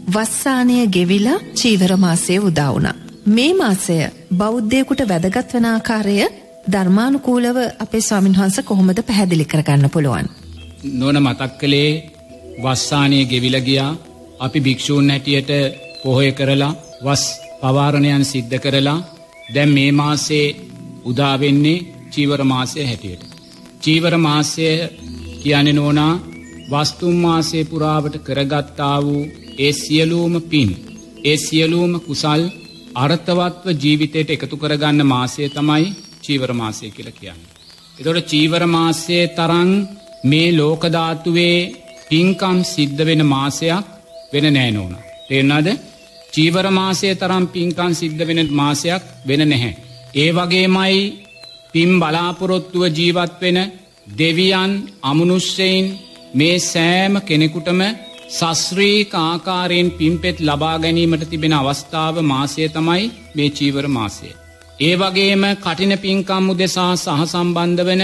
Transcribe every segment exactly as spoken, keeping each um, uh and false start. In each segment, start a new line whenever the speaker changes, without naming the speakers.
වස්සානය ගෙවිලා චීවර මාසයේ උදා වුණා. මේ මාසය බෞද්ධයෙකුට වැදගත් වන ආකාරය ධර්මානුකූලව අපේ ස්වාමින්වහන්සේ කොහොමද පැහැදිලි කරගන්න පුළුවන්?
නෝන මතක් කළේ වස්සානය ගෙවිලා ගියා. අපි භික්ෂූන් හැටියට පොහොය කරලා වස් පවාරණයන් සිද්ධ කරලා දැන් මේ මාසේ උදා වෙන්නේ චීවර මාසය හැටියට. චීවර මාසය කියන්නේ නෝනා වස්තුම් මාසයේ පුරාවට කරගත්තා වූ ඒ සියලුම පින්, ඒ සියලුම කුසල් අර්ථවත්ව ජීවිතයට එකතු කරගන්න මාසය තමයි චීවර මාසය කියලා කියන්නේ. ඒතකොට චීවර මාසයේ තරම් මේ ලෝක ධාතුවේ පින්කම් සිද්ධ වෙන මාසයක් වෙන නෑ නෝනා. තේරෙනවද? චීවර මාසයේ තරම් පින්කම් සිද්ධ වෙන මාසයක් වෙන නැහැ. ඒ වගේමයි පින් බලාපොරොත්තුව ජීවත් වෙන දෙවියන්, අමනුෂ්‍යයින් මේ සෑම කෙනෙකුටම සස්ත්‍රීක ආකාරයෙන් පින්පෙත් ලබා ගැනීමට තිබෙන අවස්ථාව මාසය තමයි මේ චීවර මාසය. ඒ වගේම කටින පින්කම් උදෙසා සහ සම්බන්ධ වෙන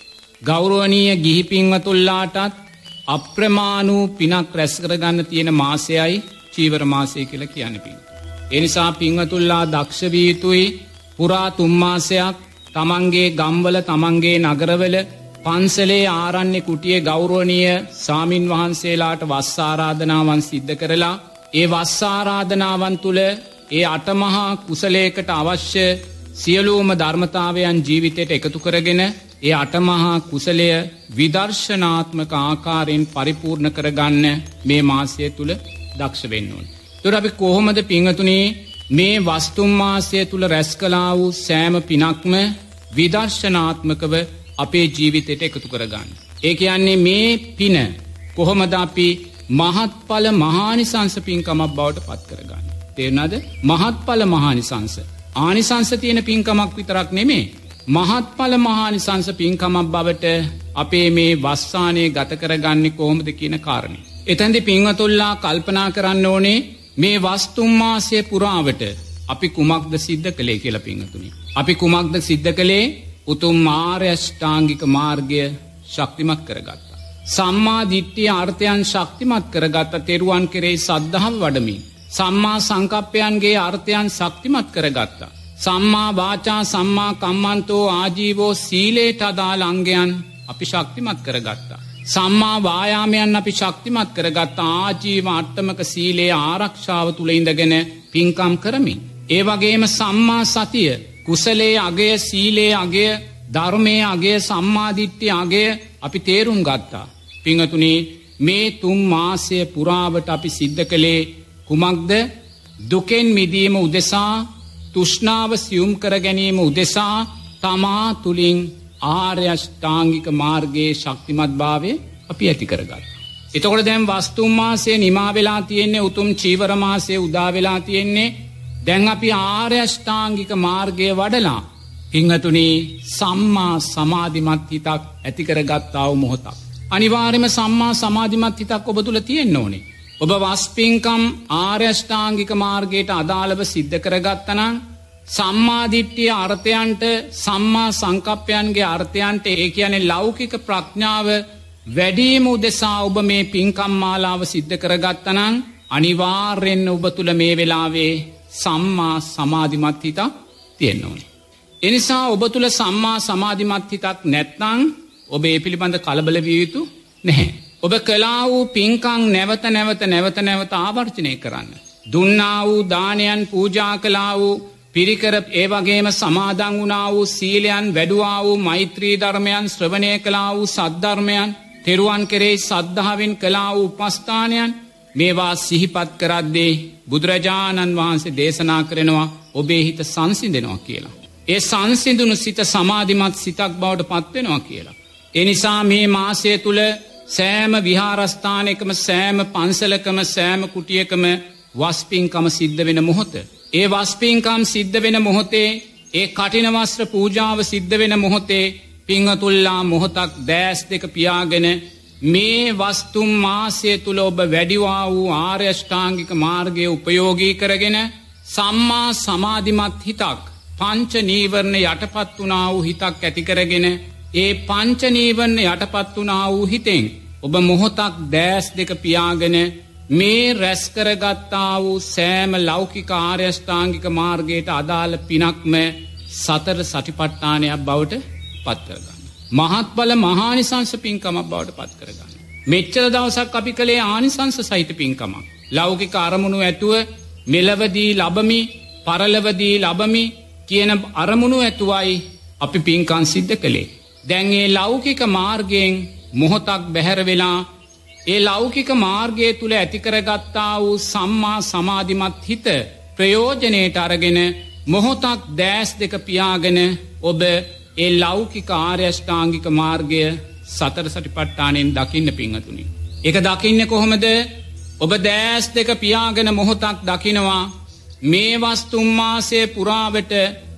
ගෞරවනීය ගිහි පින්වතුන්ලාටත් අප්‍රමාණ වූ පිනක් රැස් කරගන්න තියෙන මාසයයි චීවර මාසය කියලා කියන්නේ පින්. ඒ නිසා පින්වතුන්ලා දක්ෂ විය යුතුයි. පුරා තුන් මාසයක් තමන්ගේ ගම්වල, තමන්ගේ නගරවල, පන්සලේ, ආරණ්‍ය කුටියේ ගෞරවනීය සාමින් වහන්සේලාට වස් ආරාධනාවන් සිද්ධ කරලා ඒ වස් ආරාධනාවන් තුල ඒ අටමහා කුසලයකට අවශ්‍ය සියලුම ධර්මතාවයන් ජීවිතයට එකතු කරගෙන ඒ අටමහා කුසලය විදර්ශනාත්මක ආකාරයෙන් පරිපූර්ණ කරගන්න මේ මාසය තුල දක්ෂ වෙන්න ඕනේ. ඒතර අපි කොහොමද පින්වතුනි මේ වස්තුම් මාසය තුල රැස් කළා වූ සෑම පිනක්ම විදර්ශනාත්මකව අපේ ජීවිතයට එකතු කරගන්න? ඒ කියන්නේ මේ පින කොහොමද අපි මහත්ඵල මහානිසංස පින්කමක් බවට පත් කරගන්නේ? තේරුණාද? මහත්ඵල මහානිසංස. ආනිසංස තියෙන පින්කමක් විතරක් නෙමෙයි. මහත්ඵල මහානිසංස පින්කමක් බවට අපේ මේ වස්සානය ගත කරගන්නේ කොහොමද කියන කාරණේ. එතෙන්දී පින්වතුන්ලා කල්පනා කරන්න ඕනේ මේ වස්තුම් මාසයේ පුරාවට අපි කුමක්ද සිද්ධ කළේ කියලා පින්වතුනි. අපි කුමක්ද සිද්ධ කළේ? උතුම් ආර්ය අෂ්ටාංගික මාර්ගය ශක්තිමත් කරගත්තා. සම්මා දිට්ඨිය අර්ථයන් ශක්තිමත් කරගත්තා. තෙරුවන් කෙරෙහි සද්ධාව වඩමින් සම්මා සංකප්පයන්ගේ අර්ථයන් ශක්තිමත් කරගත්තා. සම්මා වාචා, සම්මා කම්මන්තෝ, ආජීවෝ සීලේට අදාළ අංගයන් අපි ශක්තිමත් කරගත්තා. සම්මා වායාමයන් අපි ශක්තිමත් කරගත්තා. ආජීව අට්ටමක සීලේ ආරක්ෂාව තුල ඉඳගෙන පින්කම් කරමින්. ඒ වගේම සම්මා සතිය, කුසලයේ අගය, සීලයේ අගය, ධර්මයේ අගය, සම්මාදිට්ඨිය අගය අපි තේරුම් ගත්තා. පින්වතුනි මේ තුන් මාසය පුරාවට අපි සිද්ධ කළේ කුමක්ද? දුකෙන් මිදීම උදෙසා, තෘෂ්ණාව සියුම් කර ගැනීම උදෙසා තමා තුලින් ආර්ය අෂ්ටාංගික මාර්ගයේ ශක්තිමත්භාවය අපි ඇති කරගත්තා. එතකොට දැන් වස්තුම් මාසයේ නිමා වෙලා තියෙන්නේ, උතුම් චීවර මාසයේ උදා වෙලා තියෙන්නේ. දැන් අපි ආර්ය අෂ්ටාංගික මාර්ගයේ වඩලා පින්වතුනි සම්මා සමාධිමත් හිතක් ඇති කරගත්තා වූ මොහොතක්. අනිවාර්යයෙන්ම සම්මා සමාධිමත් හිතක් ඔබ තුල තියෙන්න ඕනේ. ඔබ වස්පින්කම් ආර්ය අෂ්ටාංගික මාර්ගයට අදාළව සිද්ධ කරගත්තා නම් සම්මා දිට්ඨිය අර්ථයන්ට, සම්මා සංකප්පයන්ගේ අර්ථයන්ට, ඒ කියන්නේ ලෞකික ප්‍රඥාව වැඩිම උදෙසා ඔබ මේ පින්කම් මාලාව සිද්ධ කරගත්තා නම් අනිවාර්යෙන්ම ඔබ තුල මේ වෙලාවේ සම්මා සමාධිමත් හිතක් තියෙන්න ඕනේ. ඒ නිසා ඔබ තුල සම්මා සමාධිමත් හිතක් නැත්නම් ඔබ ඒ පිළිබඳ කලබල විය යුතු නැහැ. ඔබ කළා වූ පින්කම් නැවත නැවත නැවත නැවත ආවර්ජනය කරන්න. දුන්නා වූ දානයන්, පූජා කළා වූ පිරිකර, ඒ වගේම සමාදන් වුණා වූ සීලයන්, වැඩුවා වූ මෛත්‍රී ධර්මයන්, ශ්‍රවණය කළා වූ සද්ධර්මයන්, තෙරුවන් කෙරෙහි සද්ධාවෙන් කළා වූ උපස්ථානයන්, මේවා සිහිපත් කරද්දී බුදුරජාණන් වහන්සේ දේශනා කරනවා ඔබේ හිත සංසිඳෙනවා කියලා. ඒ සංසිඳුණු සිත සමාධිමත් සිතක් බවට පත් වෙනවා කියලා. ඒ නිසා මේ මාසය තුල සෑම විහාරස්ථානයකම, සෑම පන්සලකම, සෑම කුටියකම වස්පින්කම සිද්ධ වෙන මොහොත. ඒ වස්පින්කම් සිද්ධ වෙන මොහොතේ, ඒ කටින වස්ත්‍ර පූජාව සිද්ධ වෙන මොහොතේ පින්වතුන්ලා මොහොතක් දැස් දෙක පියාගෙන මේ වස්තුම් මාසය තුල ඔබ වැඩිවා වූ ආර්ය අෂ්ටාංගික මාර්ගයේ උපයෝගී කරගෙන සම්මා සමාධිමත් හිතක්, පංච නීවරණ යටපත් වුණා වූ හිතක් ඇති කරගෙන ඒ පංච නීවරණ යටපත් වුණා වූ හිතෙන් ඔබ මොහොතක් දැස් දෙක පියාගෙන මේ රැස් කරගත්තා වූ සෑම ලෞකික ආර්ය අෂ්ටාංගික මාර්ගයට අදාළ පිනක්ම සතර සතිපට්ඨානයක් බවට පත් කරගන්න. මහත්ඵල මහානිසංස පින්කමක් බවට පත් කරගන්න. මෙච්චර දවසක් අපි කළේ ආනිසංස සහිත පින්කමක්. ලෞකික අරමුණු ඇතුව මෙලවදී ලබමි, පරලවදී ලබමි කියන අරමුණු ඇතුවයි අපි පින්කම් සිද්ධ කළේ. දැන් ඒ ලෞකික මාර්ගයෙන් මොහොතක් බැහැර වෙලා ඒ ලෞකික මාර්ගය තුල ඇති කරගත්තා වූ සම්මා සමාධිමත් හිත ප්‍රයෝජනයට අරගෙන මොහොතක් දැස් දෙක පියාගෙන ඔබ ඒ ලෞකික ආර්ය අෂ්ටාංගික මාර්ගය සතර සතිපට්ඨානෙන් දකින්න පිංගතුනි. ඒක දකින්නේ කොහොමද? ඔබ දැස් දෙක පියාගෙන මොහොතක් දකිනවා මේ වස්තුම් මාසයේ පුරාවට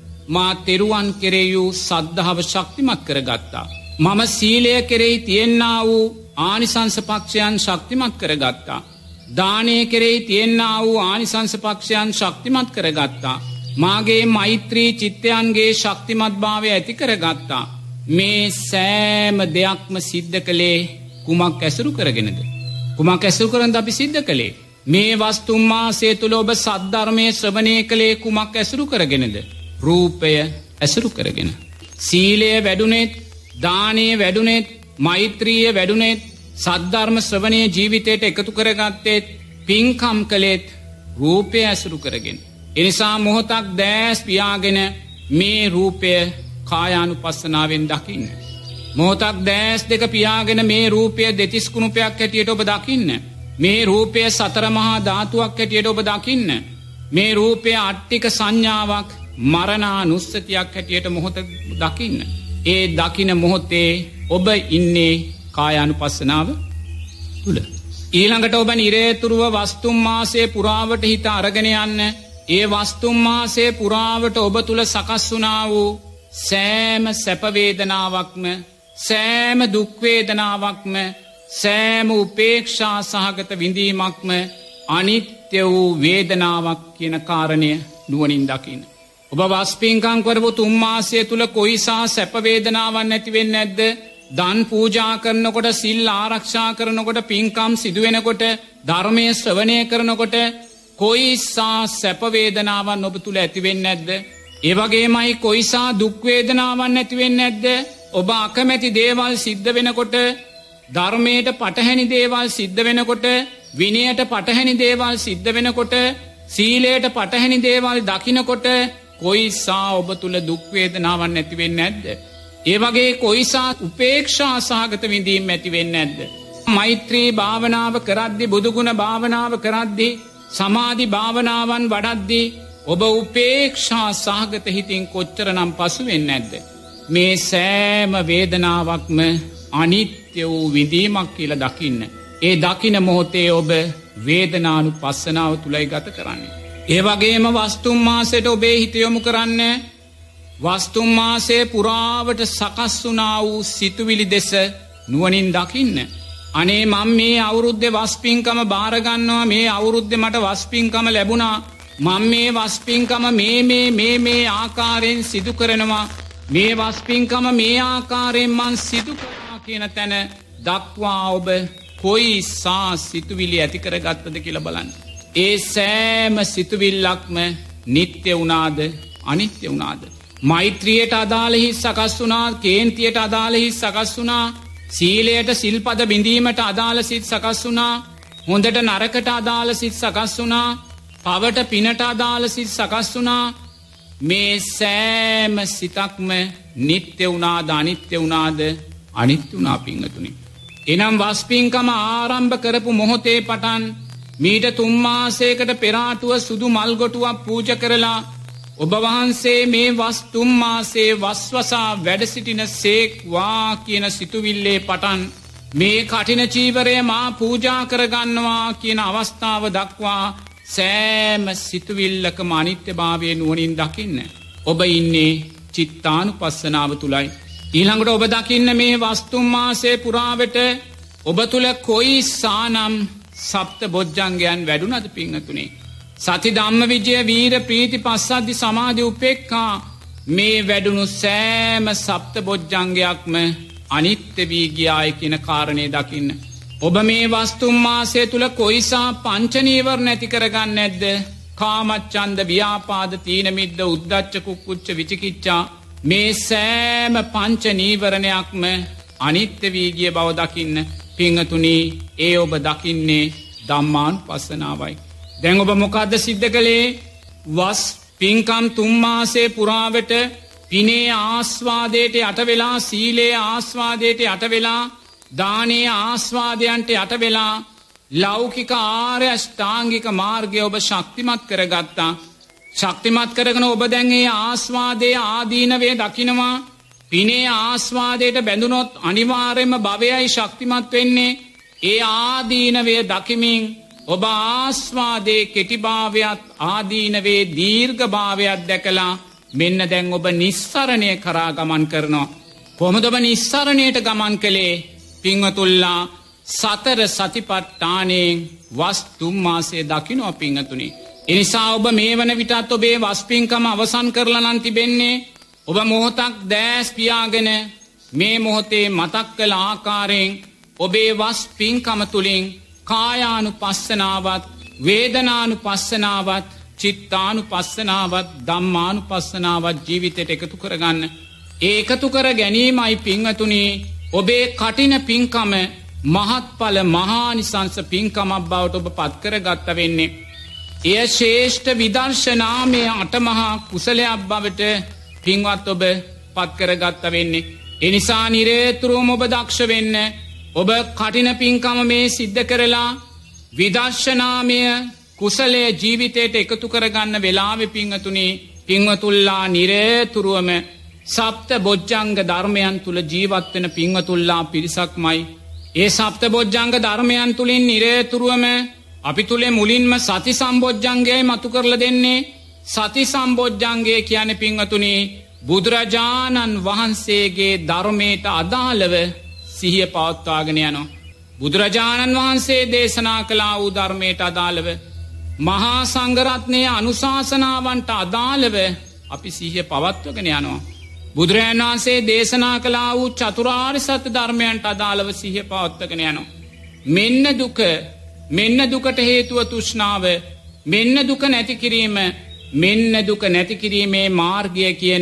මා තෙරුවන් කෙරෙහි වූ සද්ධාව ශක්තිමත් කරගත්තා. මම සීලය කෙරෙහි තියෙනා වූ ආනිසංස පක්ෂයන් ශක්තිමත් කරගත්තා. දානය කෙරෙහි තියෙනා වූ ආනිසංස පක්ෂයන් ශක්තිමත් කරගත්තා. මාගේ මෛත්‍රී චිත්තයන්ගේ ශක්තිමත් භාවය ඇති කරගත්තා. මේ සෑම දෙයක්ම සිද්ධ කළේ කුමක් ඇසුරු කරගෙනද? කුමක් ඇසුරු කරන්ද අපි සිද්ධ කළේ? මේ වස්තුම් මාසය තුල ඔබ සද්ධර්මයේ ශ්‍රවණය කළේ කුමක් ඇසුරු කරගෙනද? රූපය ඇසුරු කරගෙන. සීලය වැඩුණෙත්, දානය වැඩුණෙත්, මෛත්‍රිය වැඩුණෙත්, සද්ධර්ම ශ්‍රවණය ජීවිතයට එකතු කරගත්තෙත්, පින්කම් කළෙත් රූපය ඇසුරු කරගෙන. එනිසා මොහොතක් දැස් පියාගෙන මේ රූපය කායානුපස්සනාවෙන් දකින්න. මොහොතක් දැස් දෙක පියාගෙන මේ රූපය දෙතිස් කුණුපයක් හැටියට ඔබ දකින්න. මේ රූපය සතර මහා ධාතුවක් හැටියට ඔබ දකින්න. මේ රූපය අට්ටික සංඥාවක් මරණානුස්සතියක් හැටියට මොහොත දකින්න. ඒ දකින මොහොතේ ඔබ ඉන්නේ කායානුපස්සනාව තුල. ඊළඟට ඔබ නිරේතුරුව වස්තුම් මාසයේ පුරාවට හිත අරගෙන යන්න. ඒ වස්තුම් මාසයේ පුරාවට ඔබ තුල සකස් වුණා වූ සෑම සැප වේදනාවක්ම, සෑම දුක් වේදනාවක්ම, සෑම උපේක්ෂා සහගත විඳීමක්ම අනිත්‍ය වූ වේදනාවක් කියන කාරණය නුවණින් දකින්න. ඔබ වස්පින්කම් කරපු තුන් මාසය තුල කොයිසා සැප වේදනාවක් නැති වෙන්නේ නැද්ද? දන් පූජා කරනකොට, සිල් ආරක්ෂා කරනකොට, පින්කම් සිදු වෙනකොට, ධර්මයේ ශ්‍රවණය කරනකොට කොයිසා සැප වේදනාවක් ඔබ තුල ඇති වෙන්නේ නැද්ද? ඒ වගේමයි කොයිසා දුක් වේදනාවක් නැති වෙන්නේ නැද්ද? ඔබ අකමැති දේවල් සිද්ධ වෙනකොට, ධර්මයට පටහැනි දේවල් සිද්ධ වෙනකොට, විනයට පටහැනි දේවල් සිද්ධ වෙනකොට, සීලයට පටහැනි දේවල් දකිනකොට කොයිසා ඔබ තුල දුක් වේදනාවක් නැති වෙන්නේ නැද්ද? ඒ වගේ කොයිසා උපේක්ෂා සහගත විඳීම් ඇති වෙන්නේ නැද්ද? මෛත්‍රී භාවනාව කරද්දී, බුදුගුණ භාවනාව කරද්දී, සමාධි භාවනාවන් වඩද්දී ඔබ උපේක්ෂා සහගත හිතින් කොච්චරනම් පසු වෙන්නේ නැද්ද? මේ සෑම වේදනාවක්ම අනිත්‍ය වූ විඳීමක් කියලා දකින්න. ඒ දකින මොහොතේ ඔබ වේදනානුපස්සනාව තුලයි ගත කරන්නේ. ඒ වගේම වස්තුම් මාසයට ඔබේ හිත යොමු කරන්න. වස්තුම් මාසයේ පුරාවට සකස් වුණා වූ සිතුවිලි දෙස නුවණින් දකින්න. අනේ මම මේ අවුරුද්දේ වස්පින්කම බාර ගන්නවා, මේ අවුරුද්දේ මට වස්පින්කම ලැබුණා, මම මේ වස්පින්කම මේ මේ මේ මේ ආකාරයෙන් සිදු කරනවා, මේ වස්පින්කම මේ ආකාරයෙන් මං සිදු කරනවා කියන තැන දක්වා ඔබ කොයිසා සිතුවිලි ඇති කරගත්තද කියලා බලන්න. ඒ සෑම සිතුවිල්ලක්ම නිත්‍ය වුණාද, අනිත්‍ය වුණාද? මෛත්‍රියට අදාළ හිස් සකස් වුණා, කේන්තියට අදාළ හිස් සකස් වුණා, සීලයට සිල්පද බිඳීමට අදාළ සිත් සකස් වුණා, හොඳට නරකට අදාළ සිත් සකස් වුණා, පවට පිනට අදාළ සිත් සකස් වුණා. මේ සෑම සිතක්ම නිත්‍ය වුණාද, අනිත්‍ය වුණාද? අනිත්‍ය වුණා පිංගතුනි. එනම් වස්පින්කම ආරම්භ කරපු මොහොතේ පටන් මීට තුන් මාසයකට පෙර ආතුව සුදු මල් ගොටුවක් පූජා කරලා ඔබ වහන්සේ මේ වස්තුම් මාසේ වස්වසා වැඩ සිටින සේක්වා කියන සිතුවිල්ලේ පටන් මේ කටින චීවරය මා පූජා කරගන්නවා කියන අවස්ථාව දක්වා සෑම සිතුවිල්ලකම අනිත්‍යභාවය නුවණින් දකින්න. ඔබ ඉන්නේ චිත්තානුපස්සනාව තුලයි. ඊළඟට ඔබ දකින්න මේ වස්තුම් මාසේ පුරාවට ඔබ තුල කොයිසානම් සප්ත බොජ්ජංගයන් වැඩුණද පිංගතුනේ? සති ධම්ම විජය වීර ප්‍රීති පස්සද්ධි සමාධි උපේක්ඛා මේ වැඩුණු සෑම සප්ත බොජ්ජංගයක්ම අනිත්‍ය වී ගියායි කියන කාරණේ දකින්න. ඔබ මේ වස්තුම් මාසය තුල කොයිසා පංච නීවරණ නැති කරගන්නේ නැද්ද? කාමච්ඡන්ද, ව්‍යාපාද, තීන මිද්ද, උද්ධච්ච, කුක්කුච්ච, විචිකිච්ඡා මේ සෑම පංච නීවරණයක්ම අනිත්‍ය වී ගිය බව දකින්න. පින්තුනි, ඒ ඔබ දකින්නේ ධම්මානුපස්සනාවයි. දැන් ඔබ මොකද්ද සිද්ධ කළේ? වස් පින්කම් තුන් මාසයේ පුරාවට පිනේ ආස්වාදයට යට වෙලා, සීලේ ආස්වාදයට යට වෙලා, දානයේ ආස්වාදයන්ට යට වෙලා ලෞකික ආර්ය අෂ්ටාංගික මාර්ගය ඔබ ශක්තිමත් කරගත්තා. ශක්තිමත් කරගෙන ඔබ දැන් මේ ආස්වාදයේ ආදීනවේ දකිනවා. පිනේ ආස්වාදයට බැඳුනොත් අනිවාර්යයෙන්ම භවයයි ශක්තිමත් වෙන්නේ. ඒ ආදීනවේ දකිමින් ඔබ ආස්වාදයේ කෙටිභාවයත් ආදීනවේ දීර්ඝභාවයත් දැකලා මෙන්න දැන් ඔබ නිස්සරණය කරා ගමන් කරනවා. කොහොමද ඔබ නිස්සරණයට ගමන් කළේ? පින්වතුල්ලා සතර සතිපට්ඨානෙන් වස් තුන් මාසයේ දකින්න පින්වතුනි. ඒ නිසා ඔබ මේ වන විටත් ඔබේ වස් පින්කම අවසන් කරලා නම් තිබෙන්නේ. ඔබ මොහොතක් දැස් පියාගෙන මේ මොහොතේ මතක් කළ ආකාරයෙන් ඔබේ වස් පින්කම තුලින් කායානුපස්සනාවත්, වේදනානුපස්සනාවත්, චිත්තානුපස්සනාවත්, ධම්මානුපස්සනාවත් ජීවිතයට එකතු කරගන්න. ඒ එකතු කර ගැනීමයි පින්වතුනි ඔබේ කටින පින්කම මහත්ඵල මහානිසංස පින්කමක් බවට ඔබ පත් කරගත්ත වෙන්නේ. එය ශ්‍රේෂ්ඨ විදර්ශනාමය අටමහා කුසලයක් බවට පින්වත් ඔබ පත් කරගත්ත වෙන්නේ. ඒ නිසා නිරේතුරුවම ඔබ දක්ෂ වෙන්න. ඔබ කටින පින්කම මේ සිද්ධ කරලා විදර්ශනාමය කුසලයේ ජීවිතයට එකතු කරගන්න වෙලාවෙ පින්වතුනි, පින්වතුල්ලා නිරේතුරුවම සප්ත බොජ්ජංග ධර්මයන් තුල ජීවත් වෙන පින්වතුල්ලා පිරිසක්මයි. ඒ සප්ත බොජ්ජංග ධර්මයන් තුලින් නිරේතුරුවම අපි තුලේ මුලින්ම සති සම්බොජ්ජංගයයි මතු කරලා දෙන්නේ. සති සම්බොජ්ජංගය කියන්නේ පින්වතුනි බුදුරජාණන් වහන්සේගේ ධර්මයට අදාළව සිහිය පවත්වාගෙන යනවා. බුදුරජාණන් වහන්සේ දේශනා කළා වූ ධර්මයට අදාළව, මහා සංඝරත්නයේ අනුශාසනාවන්ට අදාළව අපි සිහිය පවත්වගෙන යනවා. බුදුරජාණන් වහන්සේ දේශනා කළා වූ චතුරාර්ය සත්‍ය ධර්මයන්ට අදාළව සිහිය පවත්වගෙන යනවා. මෙන්න දුක, මෙන්න දුකට හේතුව තෘෂ්ණාව, මෙන්න දුක නැති කිරීම, මෙන්න දුක නැති කිරීමේ මාර්ගය කියන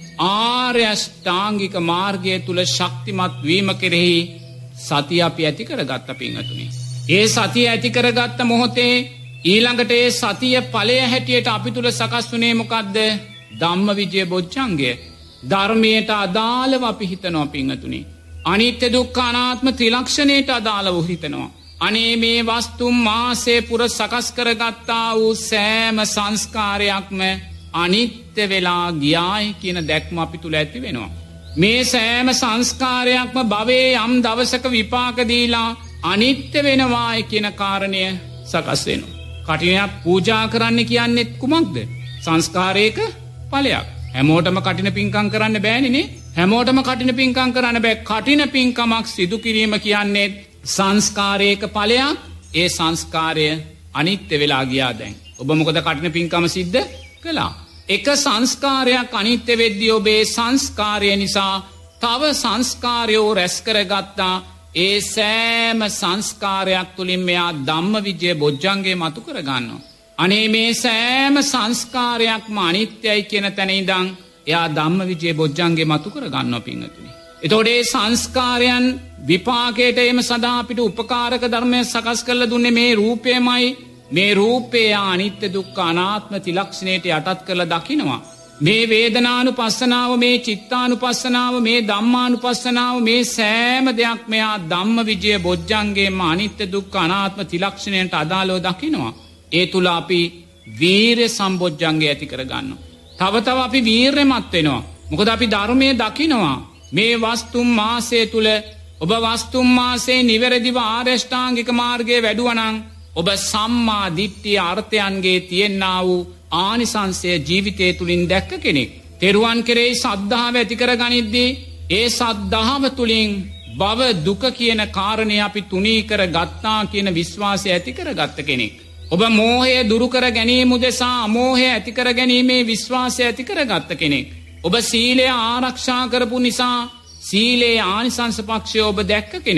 ආර්ය අෂ්ටාංගික මාර්ගය තුල ශක්තිමත් වීම කෙරෙහි සතිය අපි ඇති කරගත්ත පින්වතුනි. ඒ සතිය ඇති කරගත්ත මොහොතේ ඊළඟට ඒ සතිය ඵලය හැටියට අපි තුල සකස් වුණේ මොකද්ද? ධම්මවිජය බොජ්ජංගය. ධර්මයට අදාළව අපි හිතනවා පින්වතුනි. අනිත්‍ය දුක්ඛ අනාත්ම ත්‍රිලක්ෂණයට අදාළව හිතනවා. අනේ මේ වස්තුම් මාසේ පුර සකස් කරගත්තා වූ සෑම සංස්කාරයක්ම අනිත්‍ය වෙලා ගියායි කියන දැක්ම අපි තුල ඇති වෙනවා. මේ සෑම සංස්කාරයක්ම භවයේ යම් දවසක විපාක දීලා අනිත්‍ය වෙනවායි කියන කාරණය සකස් වෙනවා. කටිනයක් පූජා කරන්න කියන්නේ කුමක්ද? සංස්කාරයක ඵලයක්. හැමෝටම කටින පින්කම් කරන්න බෑනේ නේ. හැමෝටම කටින පින්කම් කරන්න බෑ. කටින පින්කමක් සිදු කිරීම කියන්නේ සංස්කාරයක ඵලයක්. ඒ සංස්කාරය අනිත්‍ය වෙලා ගියා දැන්. ඔබ මොකද කටින පින්කම සිද්ධ කළා? එක සංස්කාරයක් අනිත්‍ය වෙද්දී ඔබේ සංස්කාරය නිසා තව සංස්කාරයෝ රැස් කරගත්තා. ඒ සෑම සංස්කාරයක් තුලින් මෙයා ධම්මවිජය බොජ්ජංගේ මතු කරගන්නවා. අනේ මේ සෑම සංස්කාරයක්ම අනිත්‍යයි කියන තැන ඉඳන් එයා ධම්මවිජය බොජ්ජංගේ මතු කරගන්නවා පින්වතුනි. එතකොට මේ සංස්කාරයන් විපාකයට එම සදා අපිට උපකාරක ධර්මය සකස් කරලා දුන්නේ මේ රූපයමයි. මේ රූපය අනිත්‍ය දුක්ඛ අනාත්ම ත්‍රිලක්ෂණයට යටත් කරලා දකිනවා. මේ වේදනානුපස්සනාව, මේ චිත්තානුපස්සනාව, මේ ධම්මානුපස්සනාව, මේ සෑම දෙයක් මෙයා ධම්මවිජය බොජ්ජංගේම අනිත්‍ය දුක්ඛ අනාත්ම ත්‍රිලක්ෂණයට අදාළව දකිනවා. ඒ තුල අපි වීර්ය සම්බොජ්ජංගය ඇති කරගන්නවා. තව තව අපි වීර්යමත් වෙනවා. මොකද අපි ධර්මයේ දකිනවා. මේ වස්තුම් මාසය තුල ඔබ වස්තුම් මාසයේ නිවැරදිව ආරෂ්ඨාංගික මාර්ගයේ වැඩුවා නම් ඔබ සම්මා දිට්ඨිය අර්ථයන්ගේ තියෙනා වූ ආනිසංසය ජීවිතය තුලින් දැක්ක කෙනෙක්. තෙරුවන් කෙරෙහි සද්ධාව ඇති කරගනිද්දී ඒ සද්ධාව තුලින් භව දුක කියන කාරණේ අපි තුනී කර ගත්තා කියන විශ්වාසය ඇති කරගත්ත කෙනෙක්. ඔබ මෝහය දුරු කර ගැනීම උදෙසා අමෝහය ඇති කර ගැනීමේ විශ්වාසය ඇති කරගත්ත කෙනෙක්. ඔබ සීලය ආරක්ෂා කරපු නිසා සීලේ ආනිසංස පක්ෂය ඔබ දැක්ක කෙනෙක්.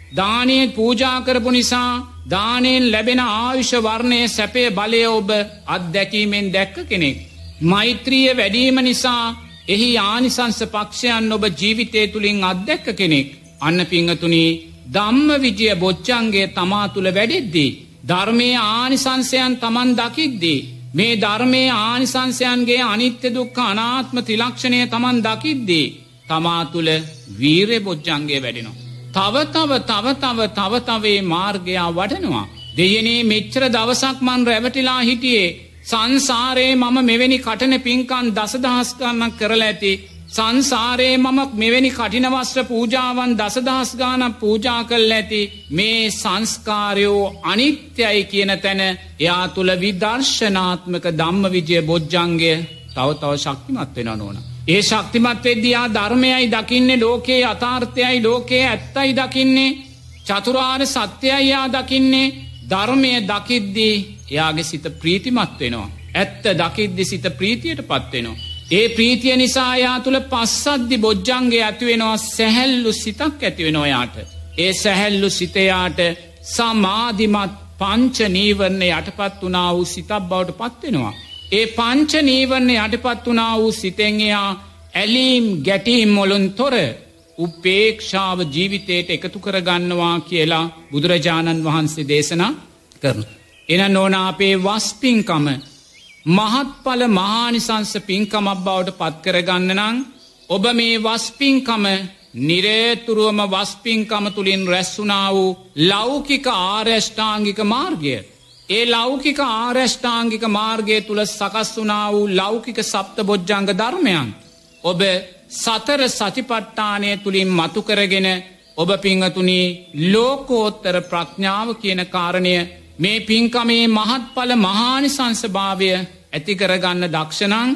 දානයෙන් පූජා කරපු නිසා දානයෙන් ලැබෙන ආයුෂ වර්ණය සැපේ බලය ඔබ අත්දැකීමෙන් දැක්ක කෙනෙක්. මෛත්‍රිය වැඩීම නිසා එහි ආනිසංස පක්ෂයන් ඔබ ජීවිතය තුළින් අත්දැක්ක කෙනෙක්. අන්න පිංහතුනි ධම්ම විජය බොච්චන්ගේ තමා තුළ වැඩෙද්දී. ධර්මය ආනිසංසයන් තමන් දකිද්දී. මේ ධර්මය ආනිසංසයන්ගේ අනිත්‍ය දුක්ඛ අනාත්ම ත්‍රිලක්ෂණය තමන් දකිද්දී. තමා තුළ වීරය බොච්චන්ගේ වැඩෙනවා. තව තව තව තව තව තවේ මාර්ගයා වඩනවා. දෙයනේ මෙච්චර දවසක් මන් රැවටිලා හිටියේ. සංසාරයේ මම මෙවැනි කටන පින්කන් දසදහස් ගණනක් කරලා ඇති. සංසාරයේ මම මෙවැනි කටින වස්ත්‍ර පූජාවන් දසදහස් ගානක් පූජා කරලා ඇති. මේ සංස්කාරයෝ අනිත්‍යයි කියන තැන එයා තුල විදර්ශනාත්මක ධම්මවිජය බොජ්ජංගය තව තව ශක්තිමත් වෙනවා නෝනා. ඒ ශක්තිමත් වෙද්දී ආ ධර්මයයි දකින්නේ, ලෝකේ යථාර්ථයයි, ලෝකේ ඇත්තයි දකින්නේ, චතුරාර්ය සත්‍යයයි ආ දකින්නේ. ධර්මය දකිද්දී එයාගේ සිත ප්‍රීතිමත් වෙනවා. ඇත්ත දකිද්දී සිත ප්‍රීතියටපත් වෙනවා. ඒ ප්‍රීතිය නිසා එයා තුල පස්සද්ධි බොජ්ජංගේ ඇති වෙනවා. සැහැල්ලු සිතක් ඇති වෙනවා යාට. ඒ සැහැල්ලු සිත යාට සමාධිමත් පංච නීවරණ යටපත් වුණා වූ සිතක් බවට පත් වෙනවා. ඒ පංච නීවරණ යටපත් වුණා වූ සිතෙන් එයා ඇලීම් ගැටීම් වලින් තොර උපේක්ෂාව ජීවිතයට එකතු කර ගන්නවා කියලා බුදුරජාණන් වහන්සේ දේශනා කරනවා. එන නෝනා අපේ වස්පින්කම මහත්ඵල මහානිසංස පින්කමක් බවට පත් කරගන්න නම් ඔබ මේ වස්පින්කම නිරේතුරුවම වස්පින්කම තුලින් රැස්ුණා වූ ලෞකික ආර්යෂ්ටාංගික මාර්ගය, ඒ ලෞකික ආර්යෂ්ටාංගික මාර්ගය තුල සකස් වුණා වූ ලෞකික සප්තබොජ්ජංග ධර්මයන් ඔබ සතර සතිපට්ඨානය තුලින් මතු කරගෙන ඔබ පිංගතුනි ලෝකෝත්තර ප්‍රඥාව කියන කාරණය මේ පින්කමේ මහත්ඵල මහානිසංසභාවය ඇති කරගන්න දක්ෂණං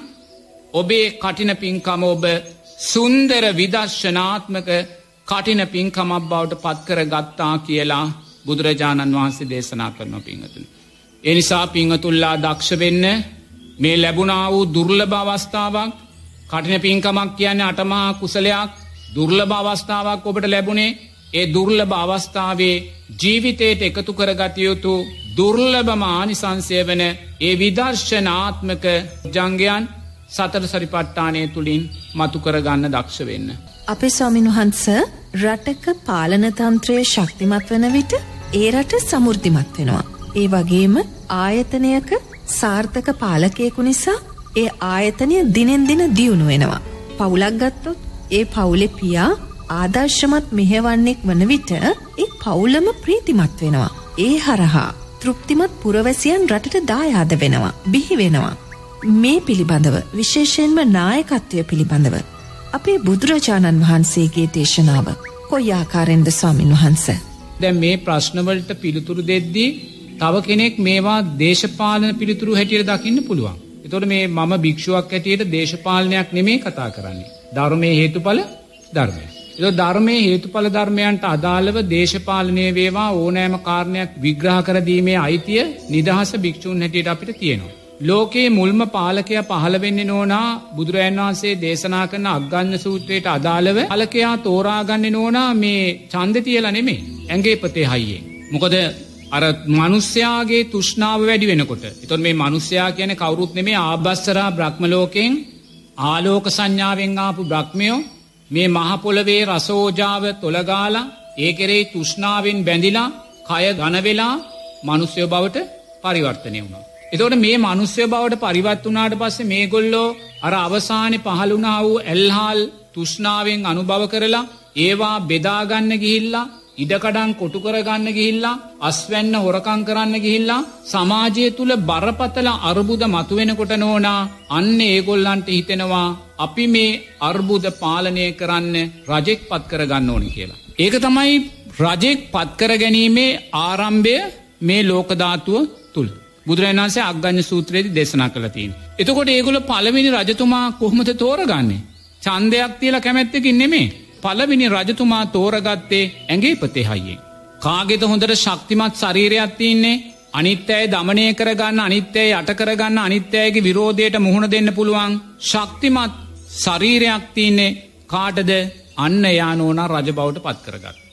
ඔබේ කටින පින්කම ඔබ සුන්දර විදර්ශනාත්මක කටින පින්කමක් බවට පත් කරගත්තා කියලා බුදුරජාණන් වහන්සේ දේශනා කරනවා පින්වතුනි. ඒ නිසා පින්වතුල්ලා දක්ෂ වෙන්න. මේ ලැබුණා වූ දුර්ලභ අවස්ථාවක්, කටින පින්කමක් කියන්නේ අටමහා කුසලයක්, දුර්ලභ අවස්ථාවක් ඔබට ලැබුණේ. ඒ දුර්ලභ අවස්ථාවේ ජීවිතයට එකතු කරගත යුතු දුර්ලභම ආනිසංසය වන ඒ විදර්ශනාත්මක ජංගයන් සතර සරිපට්ඨානය තුලින් මතු කරගන්න දක්ෂ වෙන්න.
අපේ ස්වාමීන් වහන්සේ රටක පාලන තන්ත්‍රය ශක්තිමත් වන විට ඒ රට සමෘද්ධිමත් වෙනවා. ඒ වගේම ආයතනයක සාර්ථක පාලකයෙකු නිසා ඒ ආයතනය දිනෙන් දින දියුණු වෙනවා. පවුලක් ගත්තොත් ඒ පවුලේ පියා ආදර්ශමත් මෙහෙවන්නෙක් වන විට ඒ පවුලම ප්‍රීතිමත් වෙනවා. ඒ හරහා තෘප්තිමත් පුරවැසියන් රටට දායාද වෙනවා, බිහි වෙනවා. මේ පිළිබඳව විශේෂයෙන්ම නායකත්වය පිළිබඳව අපේ බුදුරජාණන් වහන්සේගේ දේශනාව කොයි ආකාරයෙන්ද ස්වාමින් වහන්සේ?
දැන් මේ ප්‍රශ්නවලට පිළිතුරු දෙද්දී තව කෙනෙක් මේවා දේශපාලන පිළිතුරු හැටියට දකින්න පුළුවන්. ඒතකොට මේ මම භික්ෂුවක් හැටියට දේශපාලනයක් නෙමෙයි කතා කරන්නේ. ධර්මයේ හේතුඵල ධර්මය. ඒක ධර්මයේ හේතුඵල ධර්මයන්ට අදාළව දේශපාලනයේ වේවා ඕනෑම කාරණයක් විග්‍රහ කර දීමේ අයිතිය නිදහස භික්ෂුන් හැටියට අපිට තියෙනවා. ලෝකයේ මුල්ම පාලකයා පහළ වෙන්නේ නෝනා බුදුරජාණන් වහන්සේ දේශනා කරන අග්ගඤ්ඤ සූත්‍රයට අදාළව පාලකයා තෝරාගන්නේ නෝනා මේ ඡන්දේ තියලා නෙමෙයි, ඇඟේ පතේ හයියෙන්. මොකද අර මිනිස්යාගේ තෘෂ්ණාව වැඩි වෙනකොට. ඒතකොට මේ මිනිස්යා කියන්නේ කවුරුත් නෙමෙයි, ආභස්සරා බ්‍රහ්ම ලෝකෙන් ආලෝක සංඥාවෙන් ආපු බ්‍රහ්මයෝ මේ මහ පොළවේ රසෝජාව තොලගාලා ඒ කෙරෙහි තෘෂ්ණාවෙන් බැඳිලා කය ඝන වෙලා මිනිස්යෝ බවට පරිවර්තනය වුණා. එතකොට මේ මිනිස්ය බවට පරිවර්ත වුණාට පස්සේ මේගොල්ලෝ අර අවසානයේ පහළ වුණා වූ එල්හාල් තෘෂ්ණාවෙන් අනුභව කරලා ඒවා බෙදා ගන්න ගිහිල්ලා, ඉඩකඩම් කොටු කර ගන්න ගිහිල්ලා, අස්වැන්න හොරකම් කරන්න ගිහිල්ලා සමාජය තුල බරපතල අර්බුද මතුවෙනකොට නෝනා අන්න ඒගොල්ලන්ට හිතෙනවා අපි මේ අර්බුද පාලනය කරන්න රජෙක් පත් කර ගන්න ඕනේ කියලා. ඒක තමයි රජෙක් පත් කර ගැනීමේ ආරම්භය මේ ලෝක ධාතුව තුල. බුදුරජාණන් වහන්සේ අග්ගඤ්ඤ සූත්‍රයේදී දේශනා කළා තියෙනවා. එතකොට ඒගොල්ලෝ පළවෙනි රජතුමා කොහොමද තෝරගන්නේ? ඡන්දයක් තියලා කැමැත්තකින් නෙමෙයි. පළවෙනි රජතුමා තෝරගත්තේ ඇඟේ පතේ හයියෙන්. කාගේද හොඳට ශක්තිමත් ශරීරයක් තියෙන්නේ? අනිත් අය দমনය කරගන්න, අනිත් අය යට කරගන්න, අනිත් අයගේ විරෝධයට මුහුණ දෙන්න පුළුවන් ශක්තිමත් ශරීරයක් තියෙන්නේ කාටද? අන්න යානෝනා රජ බවට පත් කරගත්තා.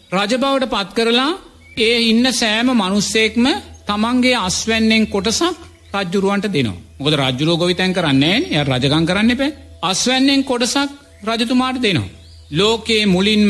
රජ බවට පත් කරලා ඒ ඉන්න සෑම මිනිස්සෙක්ම තමන්ගේ අස්වැන්නෙන් කොටසක් රජුරවන්ට දෙනවා. මොකද රජුරෝ ගොවිතැන් කරන්නේ නැහැ නේ. එයා රජකම් කරන්න එපා. අස්වැන්නෙන් කොටසක් රජතුමාට දෙනවා. ලෝකේ මුලින්ම